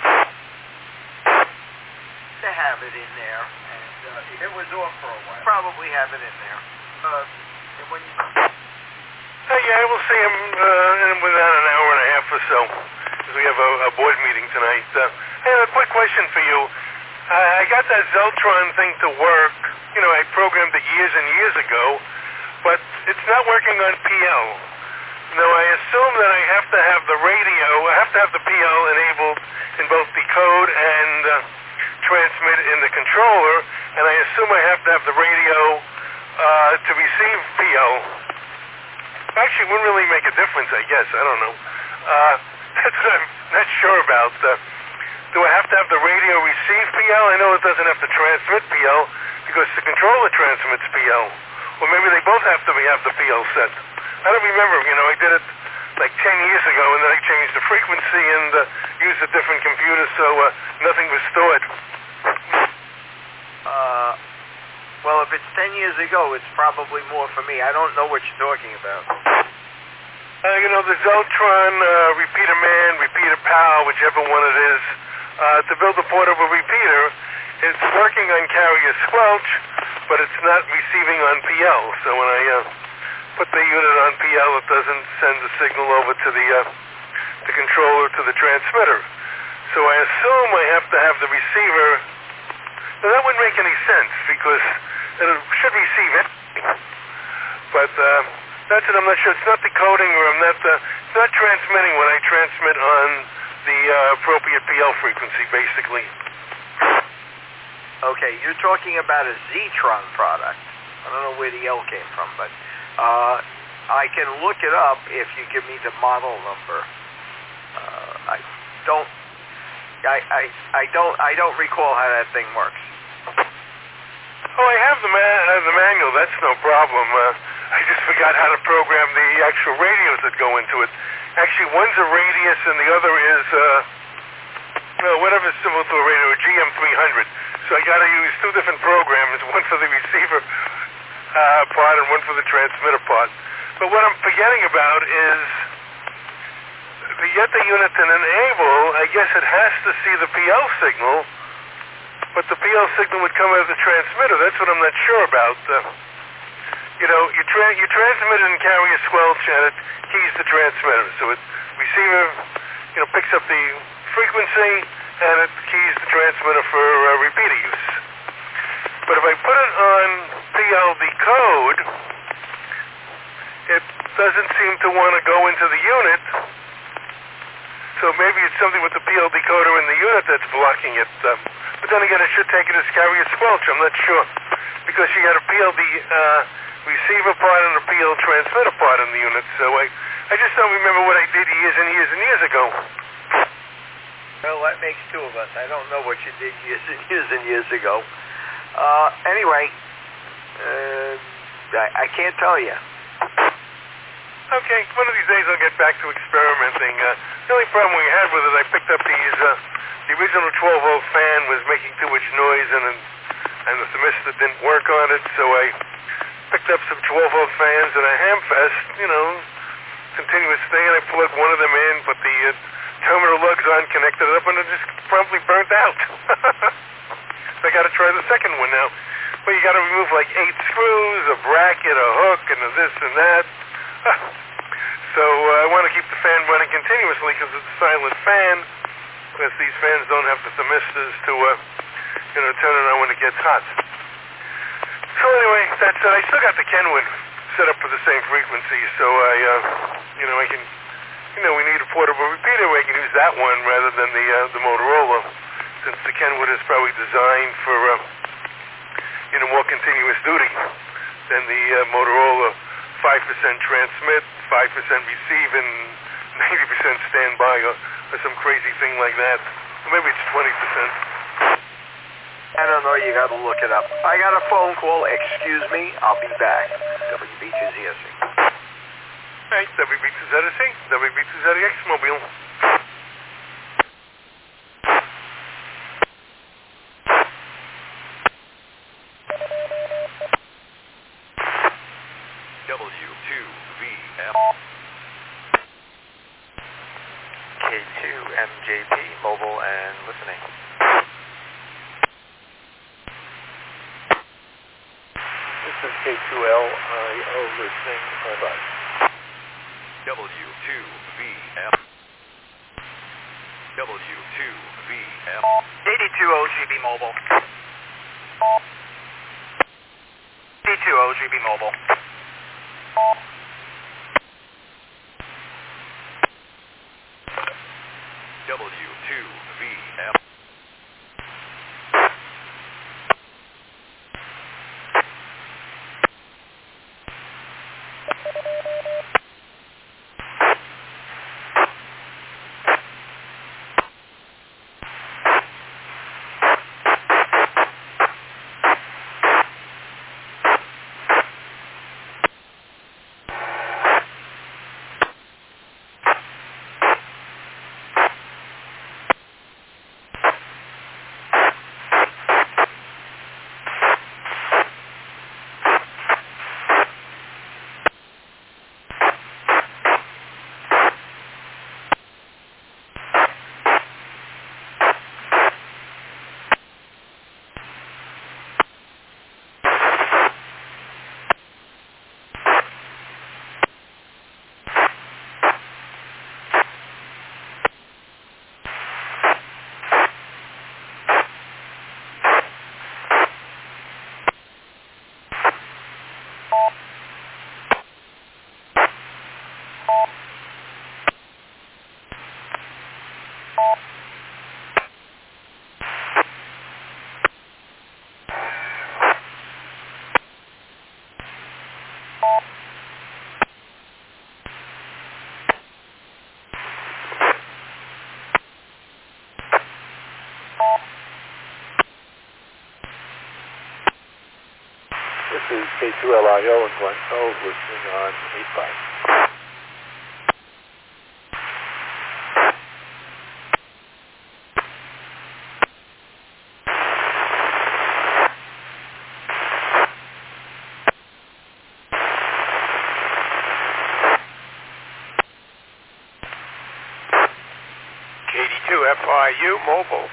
To have it in there, and it was off for a while. Probably have it in there. And when you... Yeah, we'll see him in within an hour and a half or so, because we have a board meeting tonight. Hey, a quick question for you. I got that Zeltron thing to work. You know, I programmed it years and years ago, but it's not working on PL. Now, I assume that I have to have the radio, I have to have the PL enabled in both decode and transmit in the controller, and I assume I have to have the radio to receive PO, actually wouldn't really make a difference, I guess. I don't know. That's what I'm not sure about. Do I have to have the radio receive PO? I know it doesn't have to transmit PO, because the controller transmits PO. Or maybe they both have to have the PO set. I don't remember. I did it like 10 years ago, and then I changed the frequency and used a different computer, so nothing was stored. Well, if it's 10 years ago, it's probably more for me. I don't know what you're talking about. The Zotron, Repeater Man, Repeater Pal, whichever one it is, to build a portable repeater, it's working on carrier squelch, but it's not receiving on PL. So when I put the unit on PL, it doesn't send the signal over to the controller, to the transmitter. So I assume I have to have the receiver. Now that wouldn't make any sense, because it should receive it. But that's it. I'm not sure. It's not decoding, or it's not transmitting when I transmit on the appropriate PL frequency, basically. Okay, you're talking about a Zetron product. I don't know where the L came from, but I can look it up if you give me the model number. I don't recall how that thing works. Oh, I have the manual. That's no problem. I just forgot how to program the actual radios that go into it. Actually, one's a Radius and the other is whatever's similar to a radio, a GM300. So I got to use two different programs, one for the receiver part and one for the transmitter part. But what I'm forgetting about is to get the unit to enable, I guess it has to see the PL signal, but the PL signal would come out of the transmitter. That's what I'm not sure about. You transmit it in carrier squelch and it keys the transmitter. So it receiver, picks up the frequency and it keys the transmitter for repeater use. But if I put it on PL decode, it doesn't seem to want to go into the unit. So maybe it's something with the PL decoder in the unit that's blocking it. But then again, it should take it as carrier squelch. I'm not sure. Because you got a PL receiver part and a PL transmitter part in the unit. So I just don't remember what I did years and years and years ago. Well, that makes two of us. I don't know what you did years and years and years ago. Anyway, I can't tell you. Okay, one of these days I'll get back to experimenting. The only problem we had with it, I picked up these, the original 12-volt fan was making too much noise and the thermistor didn't work on it, so I picked up some 12-volt fans and a Hamfest, continuous thing, and I plugged one of them in, put the terminal lugs on, connected it up, and it just promptly burnt out. So I got to try the second one now. Well, you got to remove like 8 screws, a bracket, a hook, and a this and that. So I want to keep the fan running continuously because it's a silent fan, because these fans don't have the thermistors to turn it on when it gets hot. So anyway, that's it. I still got the Kenwood set up for the same frequency, so I can, we need a portable repeater. I can use that one rather than the Motorola, since the Kenwood is probably designed for more continuous duty than the Motorola. 5% transmit, 5% receive, and 90% standby, or some crazy thing like that. Or maybe it's 20%. I don't know. You got to look it up. I got a phone call. Excuse me. I'll be back. WB2ZSE. Hey, WB2ZSE, WB2ZX Mobile. W2VM. K2MJP, mobile and listening. This is K2LIO listening. Bye-bye. W2VM. W2VM. 82 OGB mobile. 82 OGB mobile. W2VM. This is K2LIO in Glen Cove, listening on 85. KD2FIU mobile.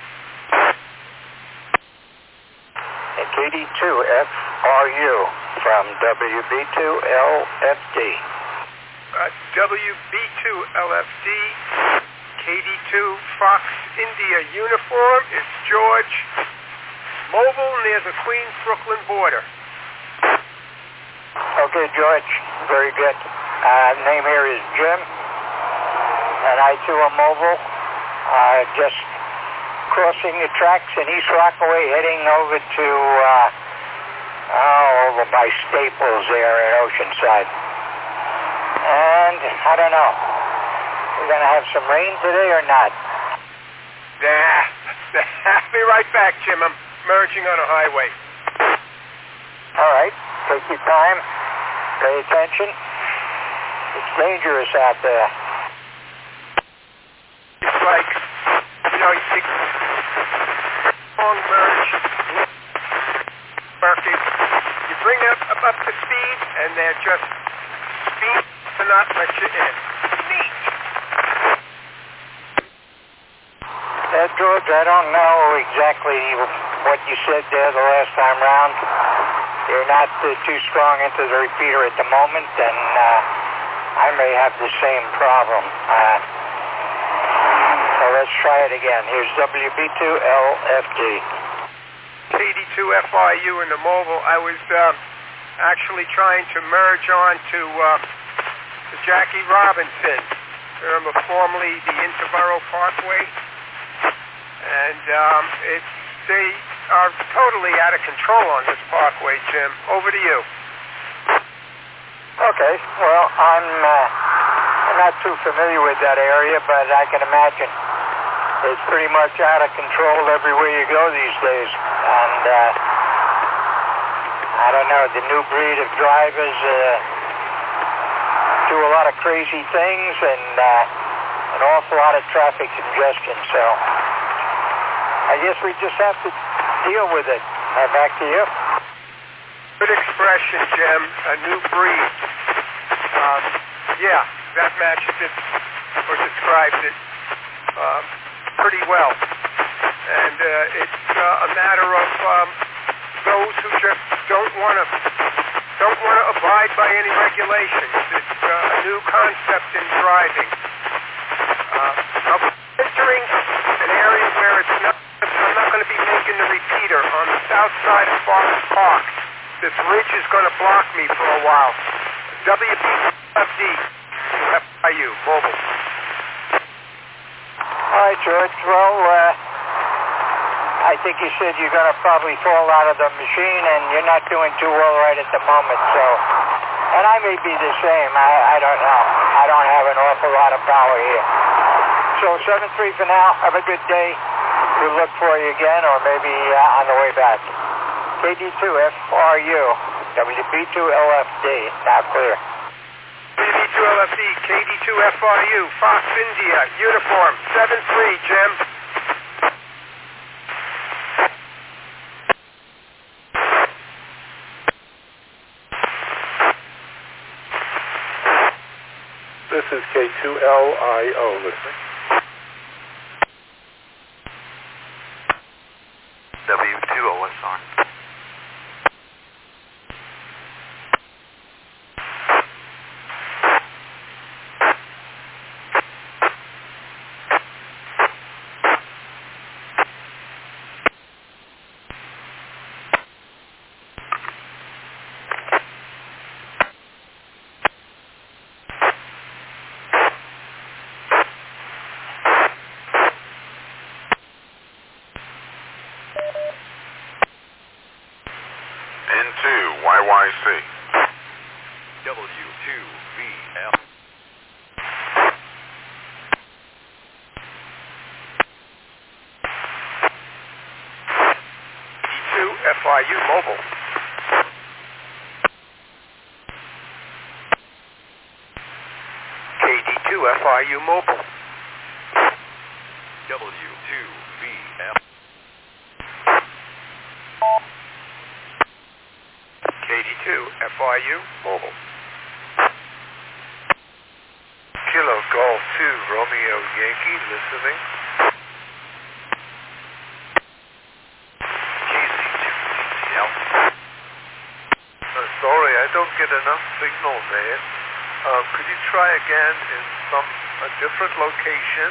And KD2FRU from WB2LFD. WB2LFD, KD2 Fox India uniform. It's George. Mobile near the Queens Brooklyn border. Okay, George. Very good. Name here is Jim. And I too am mobile. Just crossing the tracks in East Rockaway, heading over to over by Staples there at Oceanside. And I don't know, we're going to have some rain today or not? I'll be right back, Jim. I'm merging on a highway. All right, take your time, pay attention. It's dangerous out there. It's like, you know, you take long merge, you bring it up to speed, and they're just speed to not let you in. Neat. George, I don't know exactly what you said there the last time round. You're not too strong into the repeater at the moment, and I may have the same problem. So let's try it again. Here's WB2LFD. KD2FIU in the mobile. I was actually trying to merge on to the Jackie Robinson. Remember, formerly the Interborough Parkway? And they are totally out of control on this parkway, Jim. Over to you. Okay. Well, I'm not too familiar with that area, but I can imagine it's pretty much out of control everywhere you go these days. And I don't know, the new breed of drivers do a lot of crazy things and an awful lot of traffic congestion. So I guess we just have to deal with it. Back to you. Good expression, Jim. A new breed. Yeah, that matches it or describes it pretty well. And it's a matter of those who just don't want to abide by any regulations. It's a new concept in driving. Entering an area where I'm not going to be making the repeater on the south side of Forest Park. This ridge is going to block me for a while. WBFD, FIU, mobile. All right, George. Well, I think you said you're going to probably fall out of the machine, and you're not doing too well right at the moment. So And I may be the same. I don't know. I don't have an awful lot of power here. So 7-3 for now. Have a good day. We'll look for you again, or maybe on the way back. KD2FRU, WB2LFD, now clear. WB2LFD, KD2FRU, Fox India, uniform, 7-3, Jim. This is K2LIO listening. W2OSR. YYC. W2VF. KD2FIU mobile. KD2FIU mobile. W2VF. KD2FIU mobile. Kilo Golf 2 Romeo Yankee listening. KC2CCL. Sorry, I don't get enough signal, man. Could you try again in a different location?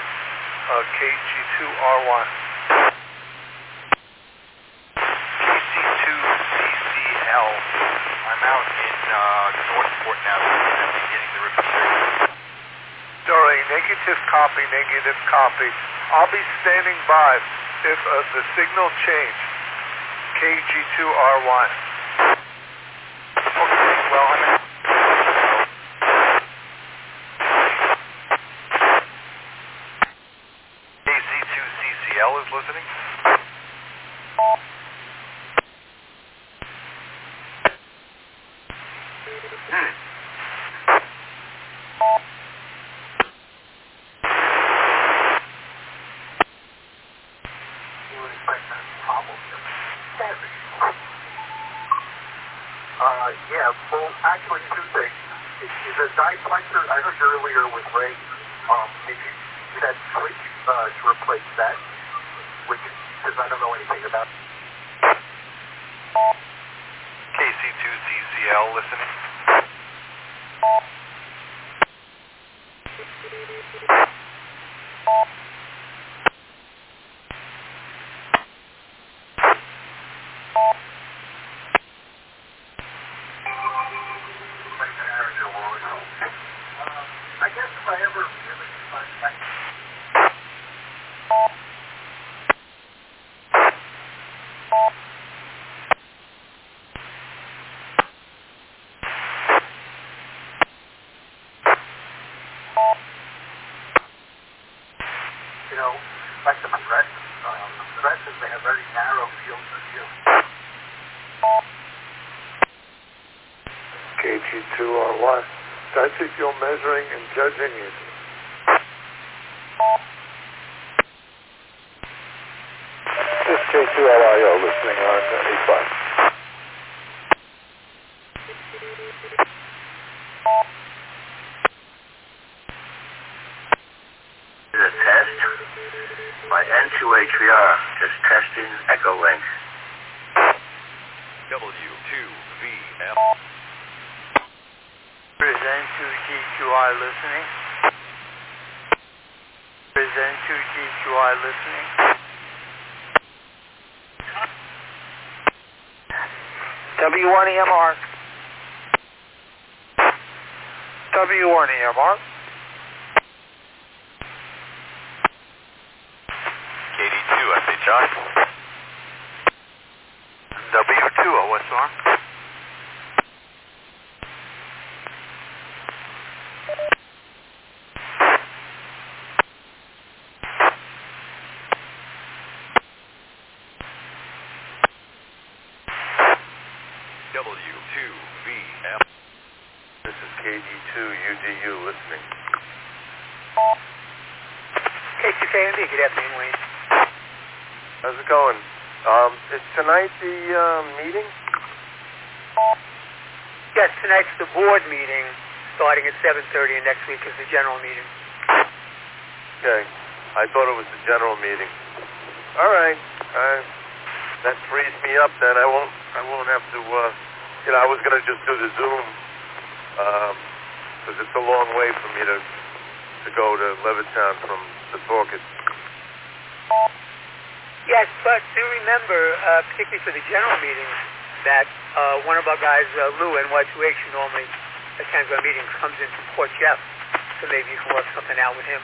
KG2R1. KC2CCL. I'm out in Northport now, getting the repeater. Sorry, negative copy, negative copy. I'll be standing by if the signal changed. KG2R1. Okay, well, I'm out. KC2CCL is listening. Yeah, well, actually, two things. Is a diplexer, I heard earlier with Ray, if you said switch to replace that, which, because I don't know anything about KC2CCL listening. I guess if I ever really you know, like the progressives, they have very narrow fields of view. KG2R1. That's if you're measuring and judging it. This is K2LIO listening on 85. Is a test by N2HVR, just testing Echo Link. W2VF. Present to GQI listening. Present to GQI listening. W1EMR. W1EMR. KD2SHI. W2OSR. KW2VL. This is KD2UDU listening. KCKND, good afternoon, Wayne. How's it going? Is tonight the meeting? Yes, tonight's the board meeting, starting at 7:30, and next week is the general meeting. Okay. I thought it was the general meeting. All right. That frees me up then. I won't have to, I was going to just do the Zoom, because it's a long way for me to go to Levittown from Setauket. Yes, but do remember, particularly for the general meetings, that one of our guys, Lou, NY2H, who normally attends our meetings, comes in from Port Jeff, so maybe you can work something out with him.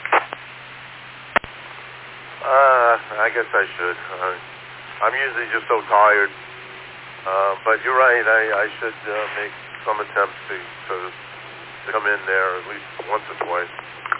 I guess I should. I'm usually just so tired. But you're right, I should make some attempts to come in there at least once or twice.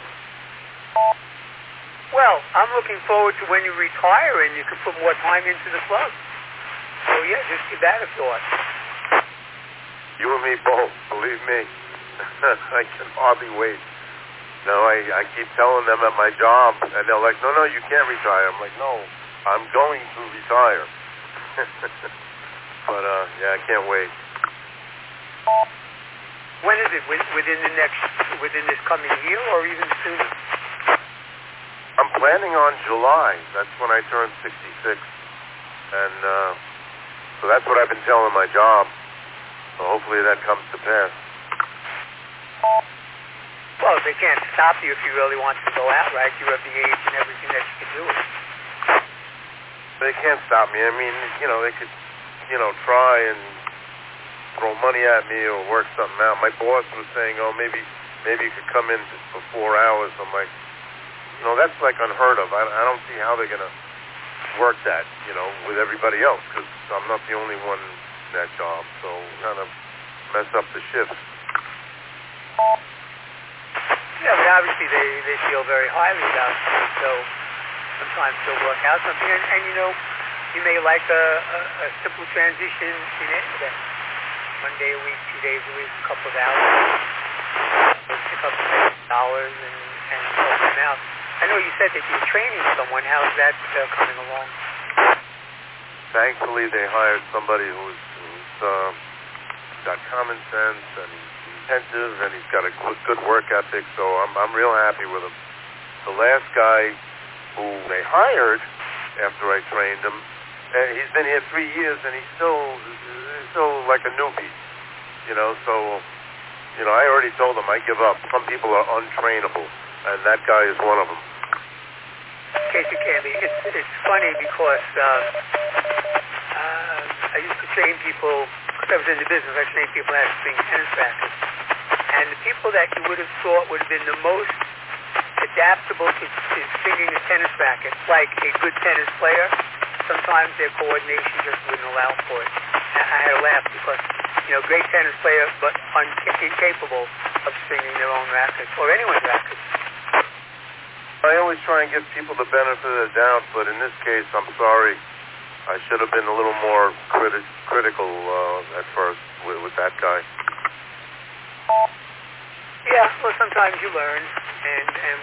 Well, I'm looking forward to when you retire and you can put more time into the club. So yeah, just give that a thought. You and me both, believe me. I can hardly wait. No, I keep telling them at my job, and they're like, no, you can't retire. I'm like, no, I'm going to retire. But, yeah, I can't wait. When is it? Within this coming year or even sooner? I'm planning on July. That's when I turn 66. And, so that's what I've been telling my job. So hopefully that comes to pass. Well, they can't stop you if you really want to go out, right? You have the age and everything that you can do it. They can't stop me. I mean, they could, try and throw money at me or work something out. My boss was saying, maybe you could come in for 4 hours. I'm like, that's like unheard of. I don't see how they're going to work that, with everybody else, because I'm not the only one in that job. So kind of mess up the shifts. Yeah, but obviously they feel very highly about you, so sometimes they'll work out something. And you may like a simple transition in any of that. 1 day a week, 2 days a week, a couple of hours. Pick up $1,000 and help them out. I know you said that you're training someone. How is that coming along? Thankfully, they hired somebody who's got common sense and attentive, and he's got a good work ethic, so I'm real happy with him. The last guy who they hired after I trained him, he's been here 3 years, and he's still like a newbie, so, I already told him I give up. Some people are untrainable, and that guy is one of them. Casey Candy, it's funny because I used to train people, because I was in the business, I trained people how to swing tennis rackets. And the people that you would have thought would have been the most adaptable to swinging a tennis racket, like a good tennis player, sometimes their coordination just wouldn't allow for it. I had to laugh because, great tennis player, but incapable of swinging their own rackets, or anyone's rackets. I always try and give people the benefit of the doubt, but in this case, I'm sorry. I should have been a little more critical at first with that guy. Yeah, well, sometimes you learn, and